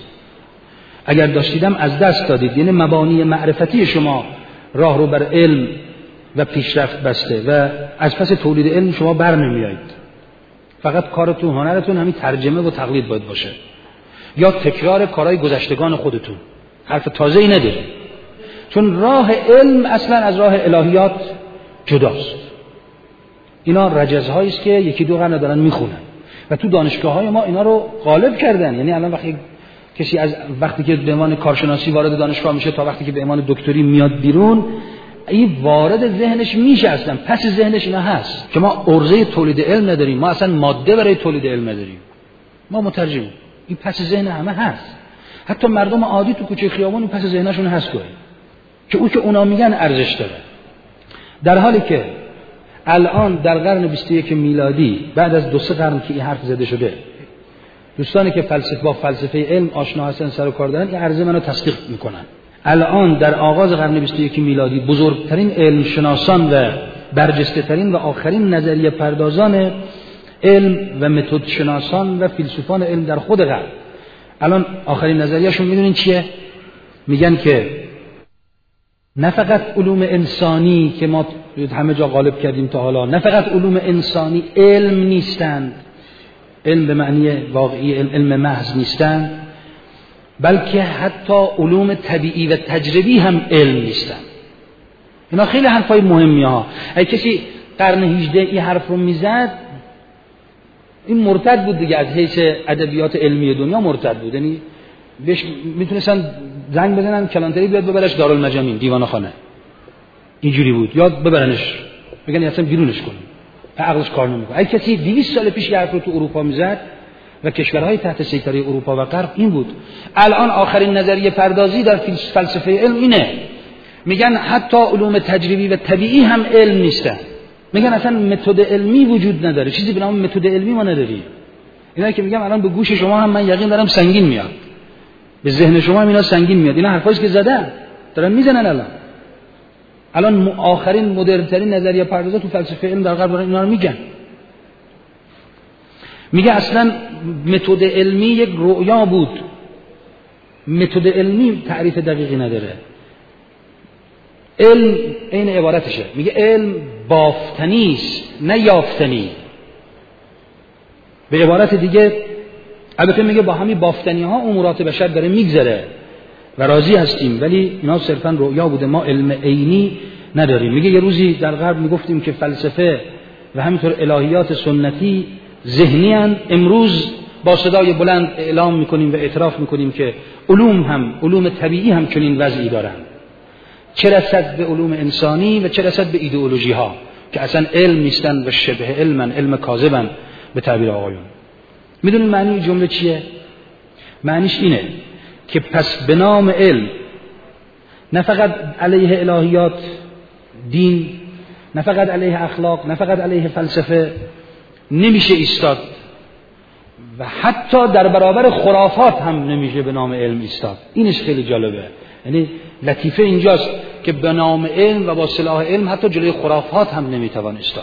اگر داشتیدم از دست دادید. یعنی مبانی معرفتی شما راه رو بر علم و پیشرفت بسته و از پس تولید علم شما بر نمیایید. فقط کارتون، هنرتون همین ترجمه و تقلید باید باشه یا تکرار کارهای گذشتگان خودتون. حرف تازه‌ای نداره، چون راه علم اصلا از راه الهیات جداست. اینا رجزهایی است که یکی دو قرن دارن میخونن و تو دانشگاه‌های ما اینا رو غالب کردن. یعنی الان کسی از وقتی که به عنوان کارشناسی وارد دانشگاه میشه تا وقتی که به عنوان دکتری میاد بیرون، این وارد ذهنش میشه، اصلا پس ذهنش اینا هست که ما عرضه تولید علم نداریم، ما اصلا ماده برای تولید علم نداریم، ما مترجم. این پس ذهن همه هست. حتی مردم عادی تو کوچه خیابون پس ذهنشون هست که او که اونا میگن ارزش داره. در حالی که الان در قرن 21 میلادی بعد از 2-3 قرن که این حرف زده شده، دوستانی که با فلسفه علم آشنا هستن، سر و کار دارن، این عرضه منو تصدیق میکنن. الان در آغاز قرن 21 میلادی بزرگترین علم شناسان و برجسته ترین و آخرین نظریه پردازان علم و متد شناسان و فیلسوفان علم در خود غرب، الان آخرین نظریه‌شون میدونین چیه؟ میگن که نه فقط علوم انسانی که ما همه جا غالب کردیم تا حالا، نه فقط علوم انسانی علم نیستند، علم به معنی واقعی علم محض نیستند، بلکه حتی علوم طبیعی و تجربی هم علم نیستند. اینا خیلی حرفای مهمی ها. اگه کسی قرن 18 این حرف رو میزد، این مرتد بود دیگه، از حیث ادبیات علمی دنیا مرتد بود. یعنی بهش میتونستن زنگ بزنن کلانتری بیاد ببرش دارالمجانین، دیوانه خانه، اینجوری بود، یا ببرنش بگن اصلا بیرونش کنن، عقلش کار نمیکنه. اگه کسی 200 سال پیش حرف رو تو اروپا میزد و کشورهای تحت سیطره اروپا و غرب این بود. الان آخرین نظریه پردازی در فلسفه علم اینه، میگن حتی علوم تجربی و طبیعی هم علم نیستن. میگن اصلا متد علمی وجود نداره، چیزی به نام متد علمی ما نداریم. اینا که میگم الان به گوش شما هم من یقین دارم سنگین میاد، به ذهن شما هم اینا سنگین میاد. اینا حرفایی که زدن دارن میزنن. الان آخرین مدرن ترین نظریه پردازا تو فلسفه علم در غرب اینا رو میگن. میگه اصلا متد علمی یک رؤیا بود. متد علمی تعریف دقیقی نداره. علم این عبارتشه، میگه علم بافتنی است نه یافتنی. به عبارت دیگه البته میگه با همین بافتنی ها امورات بشر داره میگذره و راضی هستیم، ولی اینا صرفا رؤیا بوده، ما علم عینی نداریم. میگه یه روزی در غرب میگفتیم که فلسفه و همینطور الهیات سنتی ذهنی هستند، امروز با صدای بلند اعلام میکنیم و اعتراف میکنیم که علوم طبیعی هم چنین وضعی دارند، چه رسد به علوم انسانی و چه رسد به ایدئولوژی ها که اصلا علم نیستن و شبه علمن، علم کاذبن به تعبیر آقایون. میدونید معنی جمله چیه؟ معنیش اینه که پس به نام علم نه فقط علیه الهیات دین، نه فقط علیه اخلاق، نه فقط علیه فلسفه نمیشه ایستاد و حتی در برابر خرافات هم نمیشه به نام علم ایستاد. اینش خیلی جالبه. یعنی لطیفه اینجاست که به نام علم و با سلاح علم حتی جلوی خرافات هم نمیتوان ایستاد.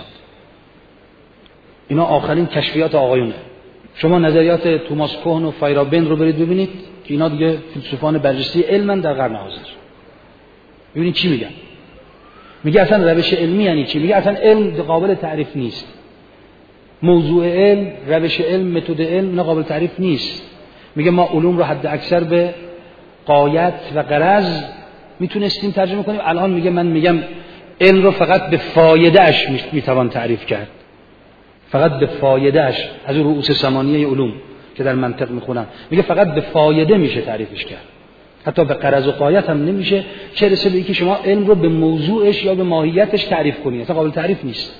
اینا آخرین کشفیات آقایونه. شما نظریات توماس کوهن و فایرابند رو برید ببینید که اینا دیگه فیلسوفان برجسته علمن در قرن حاضر. ببینید چی میگن. میگه اصلا روش علمی یعنی چی؟ میگه اصلا علم قابل تعریف نیست. موضوع علم، روش علم، متد علم اینا قابل تعریف نیست. میگه ما علوم رو حد اکثر به غایت و غرض میتونستیم ترجمه کنیم. الان میگه من میگم علم رو فقط به فایده اش میتوان تعریف کرد. فقط به فایده اش، از رؤوس ثمانیه علوم که در منطق میخونن میگه فقط به فایده میشه تعریفش کرد، حتی به غرض و غایت هم نمیشه، چه رسه به اینکه شما علم رو به موضوعش یا به ماهیتش تعریف کنید. اصلا قابل تعریف نیست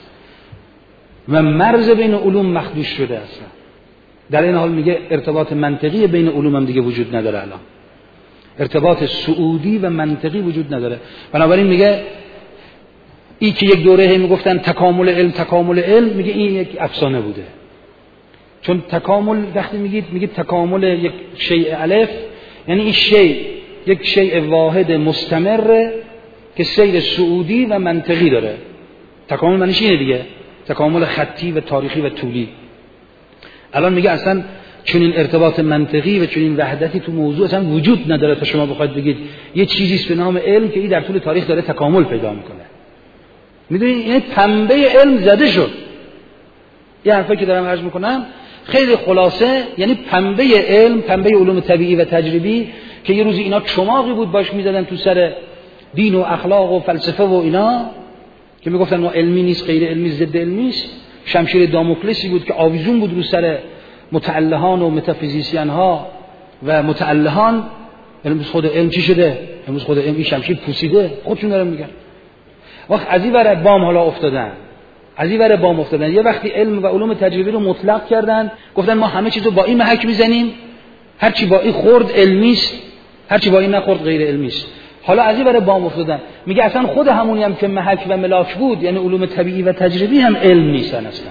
و مرز بین علوم مخدوش شده اصلا. در این حال میگه ارتباط منطقی بین علوم هم دیگه وجود نداره. الان ارتباط سعودی و منطقی وجود نداره. بنابراین میگه این که یک دوره میگفتن تکامل علم، میگه این یک افسانه بوده. چون تکامل وقتی میگید تکامل یک شیء الف، یعنی این شیء یک شیء واحد مستمره که سیر سعودی و منطقی داره. تکامل معنیش اینه دیگه، تکامل خطی و تاریخی و طولی. الان میگه اصلا چنین ارتباط منطقی و چنین وحدتی تو موضوع اصلا وجود نداره تا شما بخواید بگید یه چیزیست به نام علم که این در طول تاریخ داره تکامل پیدا میکنه. میدونید این پنبه علم زده شد. یه حرفی که دارم عرض میکنم خیلی خلاصه، یعنی پنبه علم، پنبه علوم طبیعی و تجربی که یه روزی اینا چماقی بود باش میزدن تو سر دین و اخلاق و فلسفه و اینا که میگفتن ما علمی نیست، غیر علمی، ضد علمی است. شمشیر داموکلسی بود که آویزون بود رو سر متعلهان و متافیزیسین ها و متعلهان. امروز خود علم چی شده؟ امروز خود علم این شمشیر پوسیده، خودشون دارن میگن. وقت از این ور بام حالا افتادن، از این ور بام افتادن. یه وقتی علم و علوم تجربی رو مطلق کردن، گفتن ما همه چیزو با این محک میزنیم، هر چی با این خورد علمی است، هر چی با این نخورد غیر علمی است. حالا از این ور بام افتادن، میگه اصلا خود همونی هم که محک و ملاک بود، یعنی علوم طبیعی و تجربی هم علم نیستن اصلا.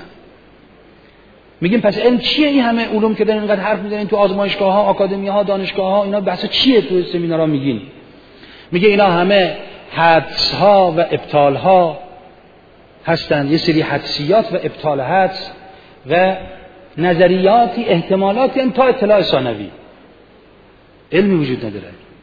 میگیم پس علم چیه؟ این همه علوم که دارین اینقدر حرف میزنین تو آزمایشگاه‌ها، آکادمی‌ها، دانشگاه‌ها، اینا بحث چیه تو سمینارها میگین؟ میگه اینا همه حدس‌ها و ابطال‌ها هستند، یه سری حدسیات و ابطال حدس و نظریاتی، احتمالاتی تا اطلاع ثانوی. علمی وجود نداره.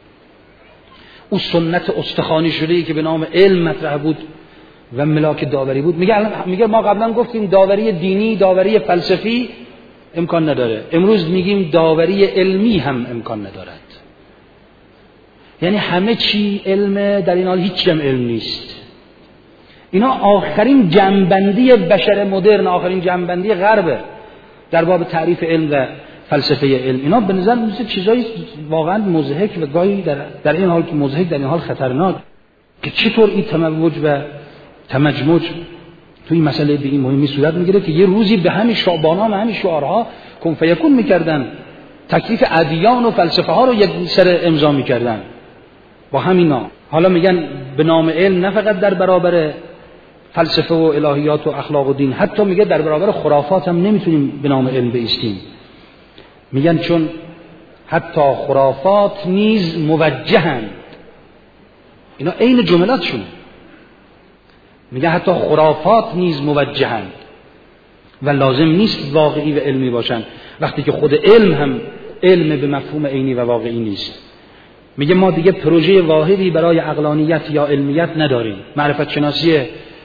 اون سنت استخوانی شده‌ای که به نام علم مطرح بود و ملاک داوری بود. میگه ما قبلا گفتیم داوری دینی، داوری فلسفی امکان نداره. امروز میگیم داوری علمی هم امکان ندارد. یعنی همه چی علم، در این حال هیچ هم علم نیست. اینا آخرین جنبندی بشر مدرن، آخرین جنبندی غربه در باب تعریف علم و فلسفه علم. اینا به نظر میاد چیزای واقعا مضحک و گاهی در این حال که مضحک، در این حال خطرناک، که چطور این تموج و تمجمج توی این مسئله به این مهمی صورت میگیره که یه روزی به همین شعبان‌ها و همین شعارها کن فیکون میکردن، تکلیف ادیان و فلسفه ها رو یک سر امضا میکردن با همینا. حالا میگن به نام علم نه فقط در برابر فلسفه و الهیات و اخلاق و دین، حتی میگه در برابر خرافات هم نمیتونیم به نام علم بایستیم. میگن چون حتی خرافات نیز موجهند. اینا عین جملاتشونه. میگه حتی خرافات نیز موجهند و لازم نیست واقعی و علمی باشن، وقتی که خود علم هم علم به مفهوم عینی و واقعی نیست. میگه ما دیگه پروژه واحدی برای عقلانیت یا علمیت نداریم. معرفت شناسی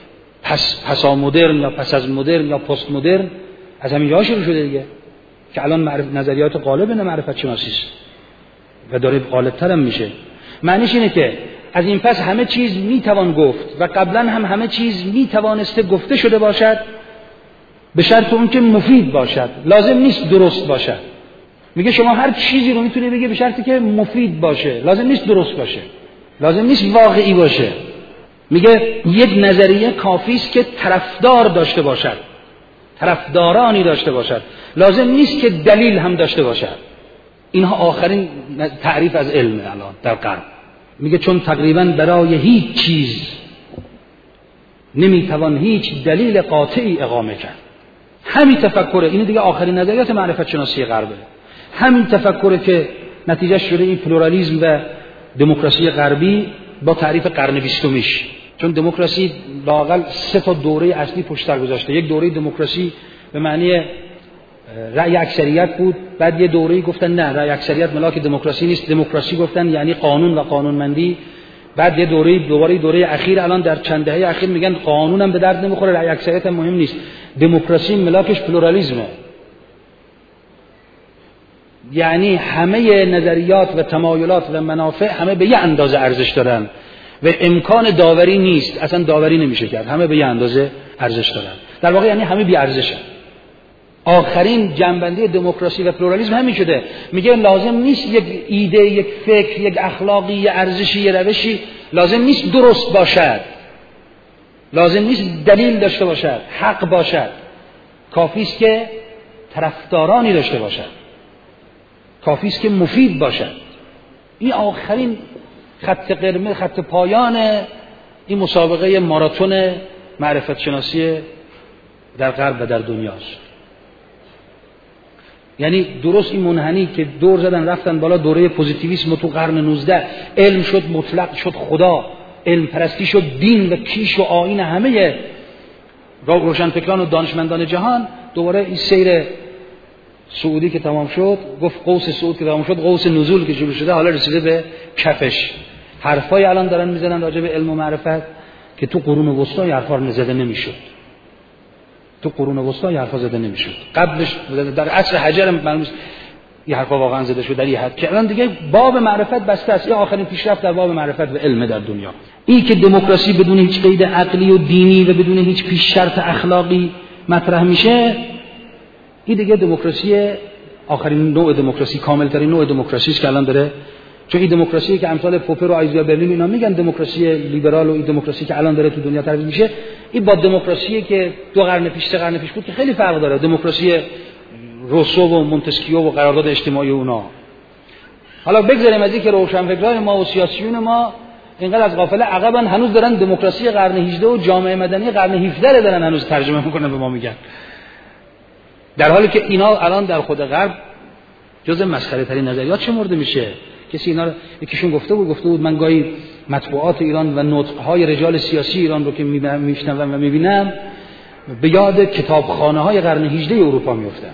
پسا مدرن یا پس از مدرن یا پست مدرن از همین جا شروع شده دیگه، که الان نظریات غالب نه معرفت شناسی است و داره غالب‌تر هم میشه. معنیش اینه که از این پس همه چیز میتوان گفت و قبلا هم همه چیز میتوانسته گفته شده باشد، به شرط اون که مفید باشد. لازم نیست درست باشد. میگه شما هر چیزی رو میتونی بگی به شرطی که مفید باشه، لازم نیست درست باشه، لازم نیست واقعی باشه. میگه یک نظریه کافی است که طرفدار داشته باشد، طرفدارانی داشته باشد، لازم نیست که دلیل هم داشته باشد. اینها آخرین تعریف از علم الان در غرب. میگه چون تقریبا برای هیچ چیز نمیتوان هیچ دلیل قاطعی اقامه کرد. همین تفکره، این دیگه آخرین نظریات معرفت شناسی غربه. همین تفکره که نتیجه شده این پلورالیسم و دموکراسی غربی با تعریف قرن 20. چون دموکراسی لااقل 3 تا دوره اصلی پشت سر گذاشته. یک دوره دموکراسی به معنی رأی اکثریت بود، بعد یه دوره‌ای گفتن نه، رأی اکثریت ملاک دموکراسی نیست، دموکراسی گفتن یعنی قانون و قانونمندی. بعد یه دوره اخیر، الان در چند دهه اخیر میگن قانونم به درد نمیخوره، رأی اکثریت هم مهم نیست، دموکراسی ملاکش پلورالیسمه. یعنی همه نظریات و تمایلات و منافع همه به یه اندازه ارزش دارن و امکان داوری نیست، اصلا داوری نمیشه کرد، همه به یه اندازه ارزش دارن. در واقع یعنی همه بی ارزشن. آخرین جنبندی دموکراسی و پلورالیسم همین شده. میگه لازم نیست یک ایده، یک فکر، یک اخلاقی، یک ارزشی، یک روشی لازم نیست درست باشد، لازم نیست دلیل داشته باشد، حق باشد، کافی است که طرفدارانی داشته باشد، کافی است که مفید باشد. این آخرین خط قرمز، خط پایان این مسابقه ماراتون معرفت شناسی در غرب و در دنیاست. یعنی درست این منحنی که دور زدن رفتن بالا، دوره پوزیتیویسم تو قرن 19، علم شد مطلق، شد خدا، علم پرستی شد دین و کیش و آیین همه روشنفکران و دانشمندان جهان. دوباره این سیر سعودی که تمام شد، گفت قوس صعود که تمام شد، قوس نزول که شروع شده، حالا رسیده به کفش. حرفای الان دارن میزنن راجع به علم و معرفت که تو قرون وسطا این حرفا زده نمیشد. تو قرون وسطا این حرفا زده نمیشد. قبلش در عصر حجر معلومه این حرفا واقعا زده شد در این حد که الان دیگه باب معرفت بسته است. این آخرین پیشرفت در باب معرفت و علم در دنیا. این که دموکراسی بدون هیچ قید عقلی و دینی و بدون هیچ پیش شرط اخلاقی مطرح میشه، این دیگه دموکراسی آخرین نوع دموکراسی، کاملترین نوع دموکراسی است که الان داره. چون این دموکراسی که امثال پوپر و آیزیا برلین اینا میگن دموکراسی لیبرال و این دموکراسی که الان داره تو دنیا ترویج میشه، این با دموکراسی که 2 قرن پیش 3 قرن پیش بود که خیلی فرق داره. دموکراسی روسو و مونتسکیو و قرارداد اجتماعی اونا. حالا بگذاریم از این که روشنفکرای ما و سیاسیون ما اینقدر از غافله عقبن، هنوز دارن دموکراسی قرن 18 و جامعه مدنی قرن 17 دارن هنوز ترجمه میکنن به ما میگن، در حالی که اینا الان در خود غرب جزء مسخره ترین نظریات شمرده میشه. کسی اینا رو یکیشون گفته بود من گاهی مطبوعات ایران و نطق‌های رجال سیاسی ایران رو که میشنوم و میبینم به یاد کتابخانه‌های قرن 18 اروپا میافتم.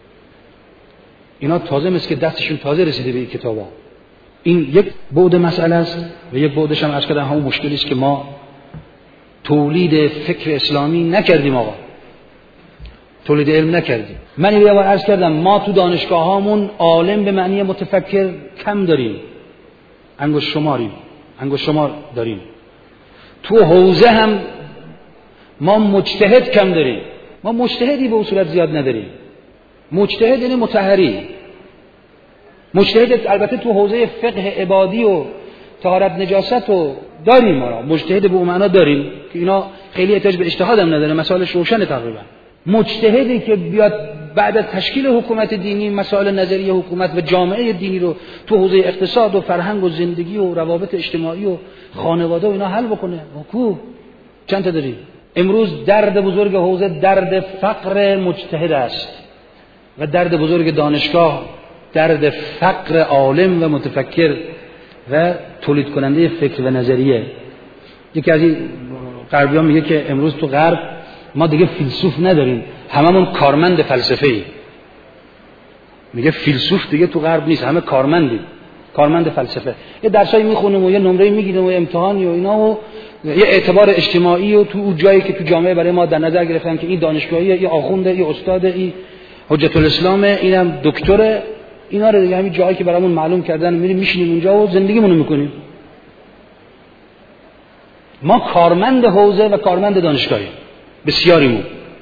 اینا تازه مثل که دستشون تازه رسیده به این کتابا. این یک بعد مسئله است و یک بعدش هم اشکال همون مشکلی است که ما تولید فکر اسلامی نکردیم. آقا تولید علم نکردیم. من یه بار عرض کردم ما تو دانشگاهامون عالم به معنی متفکر کم داریم، انگشت شمار داریم. تو حوزه هم ما مجتهد کم داریم. ما مجتهدی به اصولت زیاد نداریم. مجتهد یعنی مطهری. مجتهد البته تو حوزه فقه عبادی و طهارت نجاست و داریم. ما مجتهد به اون معنا داریم که اینا خیلی احتیاج به اجتهاد هم نداره، مسائلش روشنه تقریبا. مجتهدی که بیاد بعد از تشکیل حکومت دینی مسائل نظری حکومت و جامعه دینی رو تو حوزه اقتصاد و فرهنگ و زندگی و روابط اجتماعی و خانواده و اینا حل بکنه. کو چند تا داریم؟ امروز درد بزرگ حوزه درد فقر مجتهد است و درد بزرگ دانشگاه درد فقر عالم و متفکر و تولید کننده فکر و نظریه. یکی از این غربیان میگه که امروز تو غرب ما دیگه فیلسوف نداریم، هممون کارمند فلسفه‌ای. میگه فیلسوف دیگه تو غرب نیست، همه کارمندیم، کارمند فلسفه. یه درسایی میخونیم و یه نمره میگیریم و امتحانی و اینا و یه اعتبار اجتماعی و تو اون جایی که تو جامعه برای ما در نظر گرفتن که این دانشگاهیه، این آخونده، این استاده، این حجت الاسلامه، اینم دکتره، اینا رو دیگه همین جایی که برامون معلوم کردن میریم میشینیم اونجا و زندگیمونو میکنیم. ما کارمند حوزه و کارمند دانشگاهیم بسیاریمون.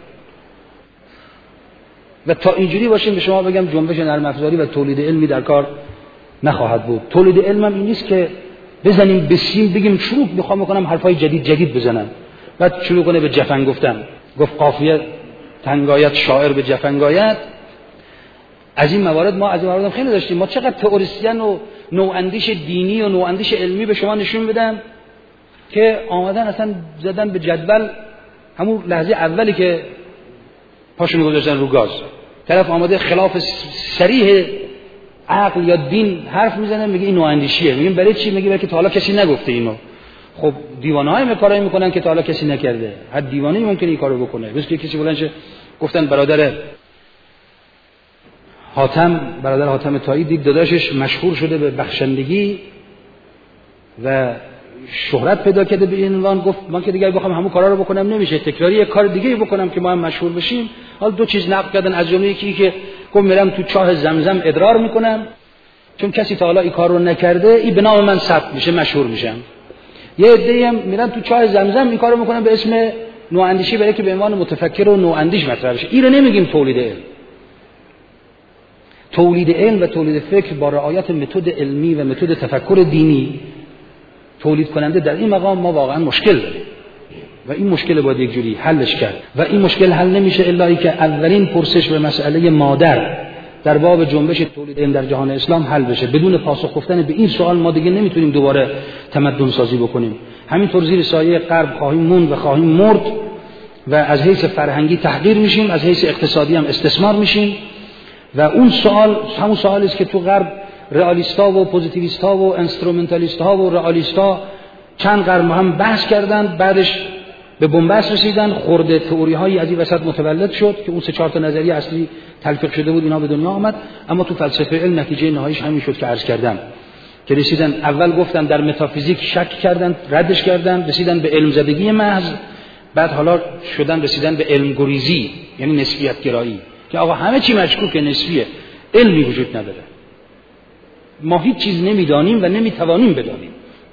و تا اینجوری باشیم به شما بگم جنبش نرم افزاری و تولید علمی در کار نخواهد بود. تولید علم هم این نیست که بزنیم بسیم بگیم شروع میخوام بکنم حرفای جدید بزنم بعد شروع کنه به جفن گفتن. گفت قافیه تنگایت شاعر به جفنگایت. از این موارد ما از این موارد خیلی داشتیم. ما چقدر تئوریسین و نواندیش دینی و نواندیش علمی به شما نشون بدم که آمدن اصلا زدن به جدول همون لحظه اولی که پاشون گذاشتن رو گاز. طرف آمده خلاف صریح عقل یا دین حرف میزنه، میگه این نواندیشیه. میگیم برای چی؟ میگه برای که تا حالا کسی نگفته اینو. خب دیوانه‌های کارایی میکنن که تا حالا کسی نکرده. هر دیوانه‌ای ممکنه این کارو بکنه. مثل کسی بلنشه گفتن برادر حاتم طایی دید داداشش مشهور شده به بخشندگی و شهرت پیدا کرده به این عنوان. گفت من که دیگه بخوام همون کارا رو بکنم نمیشه، تکراری یک کار دیگه بکنم که ما هم مشهور بشیم. حالا 2 چیز نقد کردن، از جمله یکی که گفت میرم تو چاه زمزم ادرار میکنم چون کسی تا حالا این کار رو نکرده، این به نام من ثبت میشه، مشهور میشم. یه عده‌ای هم میرن تو چاه زمزم این کارو میکنن به اسم نواندیشی، برای که به عنوان متفکر و نواندیش مطرح بشه. این رو نمیگیم تولید علم. تولید علم و تولید فکر با رعایت متد علمی و متد تفکر دینی تولید کننده در این مقام ما واقعا مشکل داریم و این مشکل باید یک جوری حلش کرد و این مشکل حل نمیشه الا اینکه اولین پرسش به مسئله مادر در باب جنبش تولید علم در جهان اسلام حل بشه. بدون پاسخ گفتن به این سوال ما دیگه نمیتونیم دوباره تمدن سازی بکنیم. همینطور زیر سایه غرب خواهیم موند و خواهیم مرد و از حیث فرهنگی تحقیر میشیم، از حیث اقتصادی هم استثمار میشیم و اون سوال همون سوالی است که تو غرب رئالیستا و پوزیتیویستا و انسترومنتالیستا و رئالیستا چند قرن هم بحث کردند، بعدش به بنبست رسیدن، خورده تئوری‌هایی از این وسط متولد شد که اون 3-4 تا نظریه اصلی تلفیق شده بود اینا به دنیا آمد. اما تو فلسفه علم نتیجه نهاییش همین شد که عرض کردم که رسیدن اول گفتن در متافیزیک شک کردن، ردش کردن، رسیدن به علم زدگی محض، بعد حالا رسیدن به علم گریزی، یعنی نسبیت گرایی، که آقا همه چی مشکوکه، نسبیه، علمی وجود نداره، ما هیچ چیز نمیدانیم و نمیتوانیم بدانیم.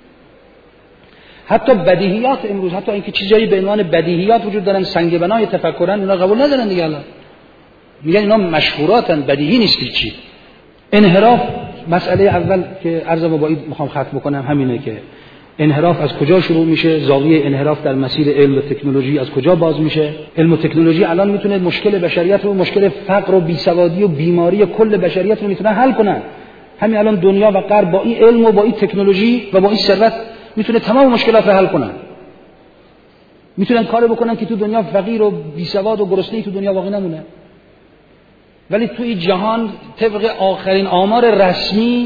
حتی بدیهیات امروز، حتی اینکه چیزایی به عنوان بدیهیات وجود دارن، سنگ بنای تفکرن، اونا قبول ندارن دیگه. الان میگن اینا مشهوراتن، بدیهی نیست چی. انحراف، مسئله اول که عرضمو با این میخوام ختم کنم همینه که انحراف از کجا شروع میشه، زاویه انحراف در مسیر علم و تکنولوژی از کجا باز میشه. علم و تکنولوژی الان میتونه مشکل بشریت رو، مشکل فقر و بیسوادی و بیماری کل بشریت رو میتونه حل کنه. همین الان دنیا و غرب با این علم و با این تکنولوژی و با این ثروت میتونه تمام مشکلات رو حل کنن. میتونن کار بکنن که تو دنیا فقیر و بیسواد و گرسنه تو دنیا باقی نمونه. ولی توی جهان طبق آخرین آمار رسمی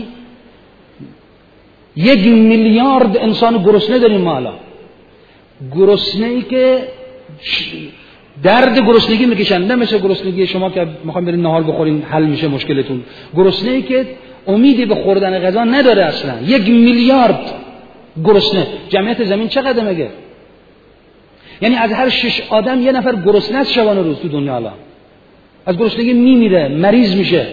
1 میلیارد انسان گرسنه داریم ما الان. گرسنه‌ای که درد گرسنگی میکشن، نه مثل گرسنگی شما که میخوام برین نهار بخورین حل میشه مشکلتون. گرسنه‌ای که امیدی به خوردن غذا نداره اصلا. 1 میلیارد گرسنه. جمعیت زمین چقدر مگه؟ یعنی از هر 6 آدم یه نفر گرسنه است شبانه روز تو دنیا الان. از گرسنگی میمیره، مریض میشه.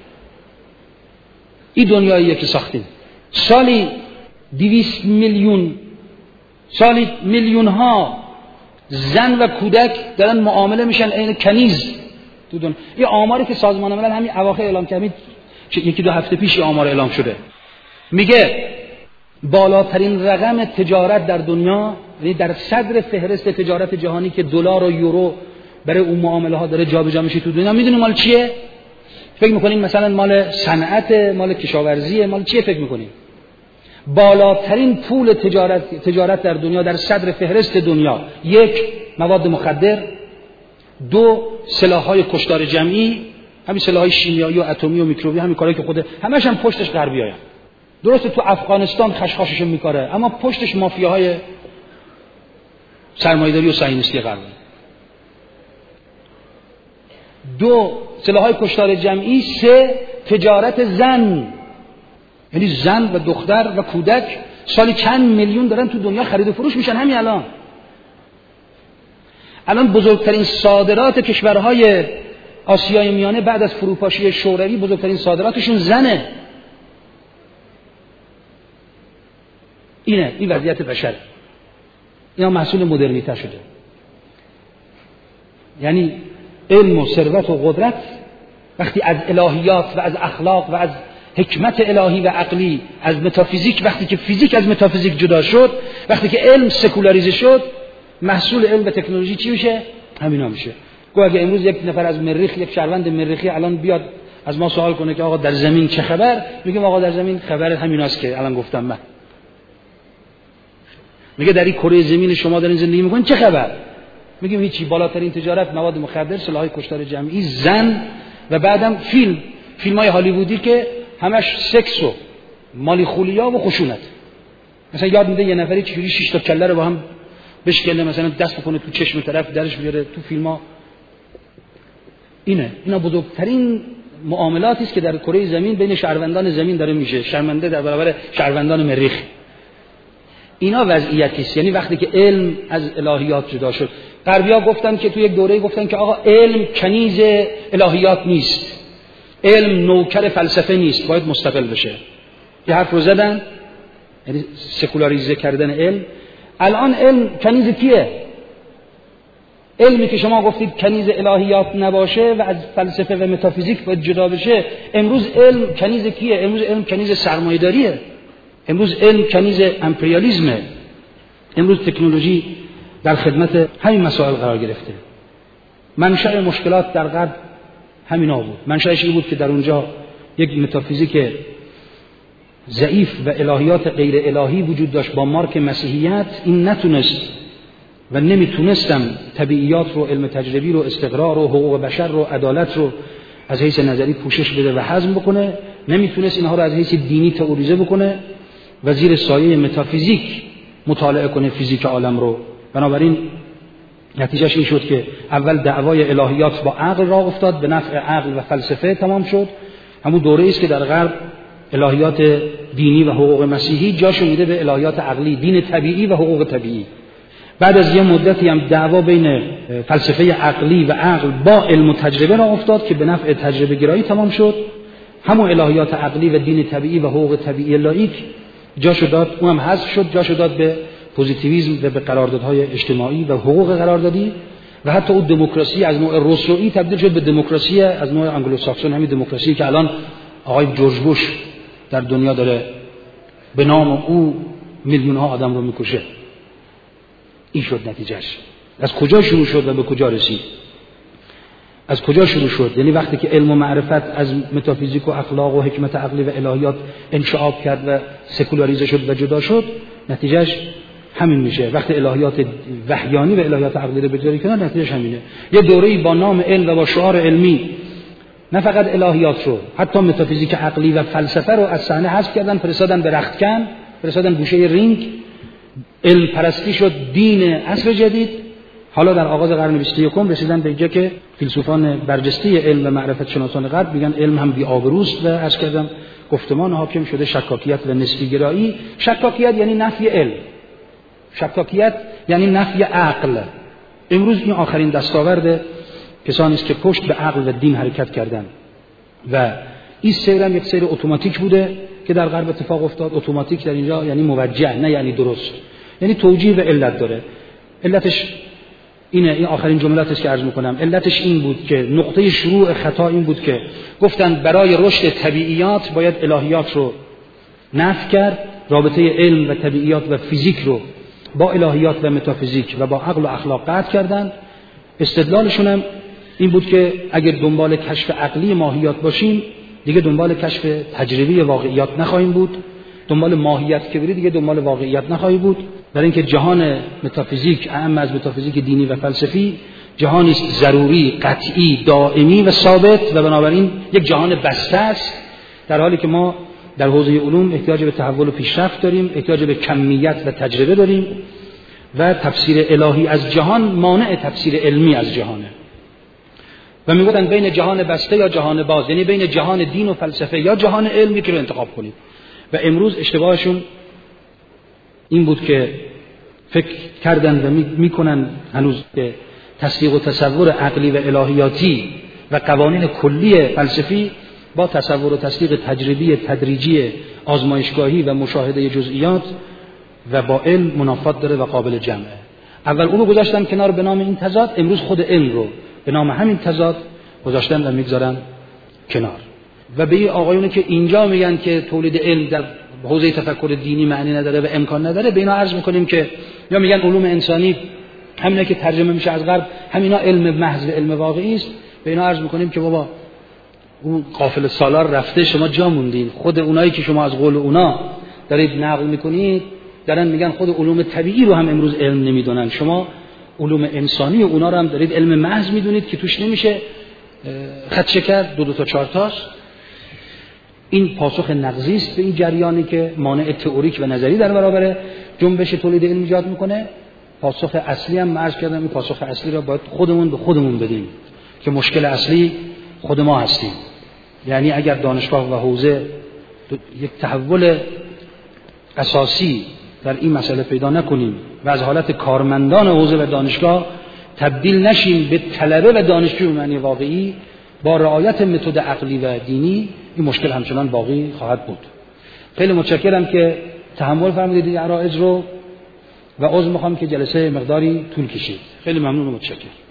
این دنیاییه که ساختیم. سالی 200 میلیون، سالی میلیون ها زن و کودک دارن معامله میشن عین کنیز تو دنیا. این آماری که سازمان ملل همین اواخر اعلام کرد، یکی دو هفته پیش آمار اعلام شده، میگه بالاترین رقم تجارت در دنیا، یعنی در صدر فهرست تجارت جهانی که دلار و یورو برای اون معامله ها داره جابجا میشه تو دنیا، میدونید مال چیه؟ فکر میکنین مثلا مال صنعت، مال کشاورزی، مال چیه فکر میکنین؟ بالاترین پول تجارت در دنیا در صدر فهرست دنیا، 1 مواد مخدر، 2 سلاح‌های کشتار جمعی، همین سلاح‌های شیمیایی و اتمی و میکروبی، همین کارهایی که خود همش هم پشتش غربی‌ها. درسته تو افغانستان خشخاشش میکاره، اما پشتش مافیاهای سرمایه‌داری و صهیونیستی غربی. 2 سلاح‌های کشتار جمعی، 3 تجارت زن، یعنی زن و دختر و کودک سالی چند میلیون دارن تو دنیا خرید و فروش میشن. همین الان بزرگترین صادرات کشورهای آسیای میانه بعد از فروپاشی شوروی بزرگترین صادراتشون زنه. این وضعیت بشر، اینا محصول مدرنیته شده. یعنی علم و ثروت و قدرت وقتی از الهیات و از اخلاق و از حکمت الهی و عقلی، از متافیزیک، وقتی که فیزیک از متافیزیک جدا شد، وقتی که علم سکولاریزه شد، محصول علم و تکنولوژی چی میشه؟ همینا میشه. گو اگه امروز یک نفر از مریخ، یک شهروند مریخی الان بیاد از ما سوال کنه که آقا در زمین چه خبر، میگیم آقا در زمین خبر همیناست که الان گفتم من. میگه در این کره زمین شما دارین زندگی میکنین چه خبر؟ میگیم هیچی، بالاترین تجارت مواد مخدر، سلاح‌های کشتار جمعی، زن و بعدم فیلم‌های هالیوودی که همش سکس و مالی خولیا و خشونت. مثلا یاد میده یه نفری چجوری 6 تا کله رو با هم بشکنه، مثلا دست بکنه تو چشم طرف درش بیاره تو فیلم‌ها. اینا بزرگترین معاملاتی است که در کره زمین بین شهروندان زمین داره میشه، شرمنده در برابر شهروندان مریخ. اینا وضعیتی است. یعنی وقتی که علم از الهیات جدا شد، غربی‌ها گفتن که تو یک دوره گفتن که آقا علم کنیز الهیات نیست، علم نوکر فلسفه نیست، باید مستقل بشه. یه حرف رو زدن، یعنی سکولاریزه کردن علم. الان علم کنیز کیه؟ علمی که شما گفتید کنیز الهیات نباشه و از فلسفه و متافیزیک باید جدا بشه، امروز علم کنیز کیه؟ امروز علم کنیز سرمایه‌داریه. امروز علم کنیز امپریالیسمه. امروز تکنولوژی در خدمت همین مسائل قرار گرفته. منشأ مشکلات در غرب همینا بود. منشأش این بود که در اونجا یک متافیزیک ضعیف و الهیات غیر الهی وجود داشت با مارک مسیحیت. این نتونست و نمیتونستم طبیعیات رو، علم تجربی رو، استقرار رو، حقوق بشر رو، عدالت رو از حیث نظری پوشش بده و هضم بکنه. نمیتونست اینها رو از حیث دینی تئوریزه بکنه و زیر سایه متافیزیک مطالعه کنه فیزیک عالم رو. بنابراین نتیجهش این شد که اول دعوای الهیات با عقل راه افتاد، به نفع عقل و فلسفه تمام شد. همون دوره است که در غرب الهیات دینی و حقوق مسیحی جاشو میده به الهیات عقلی، دین طبیعی و حقوق طبیعی. بعد از یه مدتی هم دعوا بین فلسفه عقلی و عقل با علم و تجربه را افتاد که به نفع تجربه گرایی تمام شد. همون الهیات عقلی و دین طبیعی و حقوق طبیعی لاییک جاشو داد، اونم حذف شد، جاشو داد به پوزیتیویسم و به قراردادهای اجتماعی و حقوق قراردادی. و حتی اون دموکراسی از نوع روسویی تبدیل شد به دموکراسی از نوع انگلوساکسون، همین دموکراسی که الان آقای جورج بوش در دنیا داره به نام او میلیون‌ها آدم رو میکشه. این شد نتیجهش. از کجا شروع شد و به کجا رسید؟ از کجا شروع شد؟ یعنی وقتی که علم و معرفت از متافیزیک و اخلاق و حکمت عقلی و الهیات انشعاب کرد و سکولاریزه شد و جدا شد، نتیجهش همین میشه. وقتی الهیات وحیانی و الهیات عقلی رو بذاری کنار، نتیجهش همینه. یه دوره‌ای با نام علم و با شعار علمی نه فقط الهیات رو، حتی متافیزیک عقلی و فلسفه رو از صحنه حذف کردن، فرستادن به رختکن، فرستادن گوشه رینگ. علم پرستی شد دین عصر جدید. حالا در آغاز قرن 21 رسیدن به اینجا که فیلسوفان برجسته علم و معرفت شناسان غرب میگن علم هم بی‌آبروست و عرض کردم گفتمان حاکم شده شکاکیت و نسبی گرایی. شکاکیت یعنی نفی علم، شکاکیت یعنی نفی عقل. امروز این آخرین دستاورد کسانی است که پشت به عقل و دین حرکت کردن و این سیر هم یک سیر اتوماتیک بوده که در غرب اتفاق افتاد. اتوماتیک در اینجا یعنی موجه، نه یعنی درست، یعنی توجیه و علت داره. علتش اینه، این آخرین جملاتی است که عرض میکنم. علتش این بود که نقطه شروع خطا این بود که گفتن برای رشد طبیعیات باید الهیات رو نفی کرد، رابطه علم و طبیعیات و فیزیک رو با الهیات و متافیزیک و با عقل و اخلاق قطع کردن. استدلالشون هم این بود که اگر دنبال کشف عقلی ماهیات باشیم دیگه دنبال کشف تجربی واقعیات نخواهیم بود، دنبال ماهیت که برید دیگه دنبال واقعیت نخواهی بود. در اینکه جهان متافیزیک اعم از متافیزیک دینی و فلسفی جهانی است ضروری، قطعی، دائمی و ثابت و بنابراین یک جهان بسته است، در حالی که ما در حوزه علوم احتیاج به تحول و پیشرفت داریم، احتیاج به کمیت و تجربه داریم و تفسیر الهی از جهان مانع تفسیر علمی از جهانه. و میگفتن بین جهان بسته یا جهان باز، یعنی بین جهان دین و فلسفه یا جهان علمی که رو انتخاب کنید. و امروز اشتباهشون این بود که فکر کردن و میکنن هنوز که تصدیق و تصور عقلی و الهیاتی و قوانین کلی فلسفی با تصور و تصدیق تجربی تدریجی آزمایشگاهی و مشاهده جزئیات و با علم منافات داره و قابل جمعه. اول اون رو گذاشتن کنار به نام این تضاد، امروز خود علم رو به نام همین تضاد گذاشتن و میگذارن کنار. و به این آقایونه که اینجا میگن که تولید علم در حوزه تفکر دینی معنی نداره و امکان نداره، به اینا عرض میکنیم که یا میگن علوم انسانی همینا که ترجمه میشه از غرب همینا علم محض و علم واقعی است، به اینا عرض میکنیم که بابا اون قافله سالار رفته، شما جا موندین. خود اونایی که شما از قول اونا دارید نقل میکنید دارن میگن خود علوم طبیعی رو هم امروز علم نمیدونن. شما علوم انسانی اونا رو هم دارید علم محض میدونید که توش نمیشه خط شکر 2 تا 4 تاست. این پاسخ نقضی است به این جریانی که مانع تئوریک و نظری در برابر جنبش تولید علم ایجاد میکنه. پاسخ اصلی هم عرض کردم، این پاسخ اصلی را باید خودمون به خودمون بدیم که مشکل اصلی خود ما هستیم. یعنی اگر دانشگاه و حوزه یک تحول اساسی در این مسئله پیدا نکنیم و از حالت کارمندان حوزه و دانشگاه تبدیل نشیم به طلبه و دانشجو معنی واقعی با رعایت متد عقلی و دینی، این مشکل همچنان باقی خواهد بود. خیلی متشکرم که تحمل فرمودید این عرایض رو و عذر میخوام که جلسه مقداری طول کشید. خیلی ممنون و متشکرم.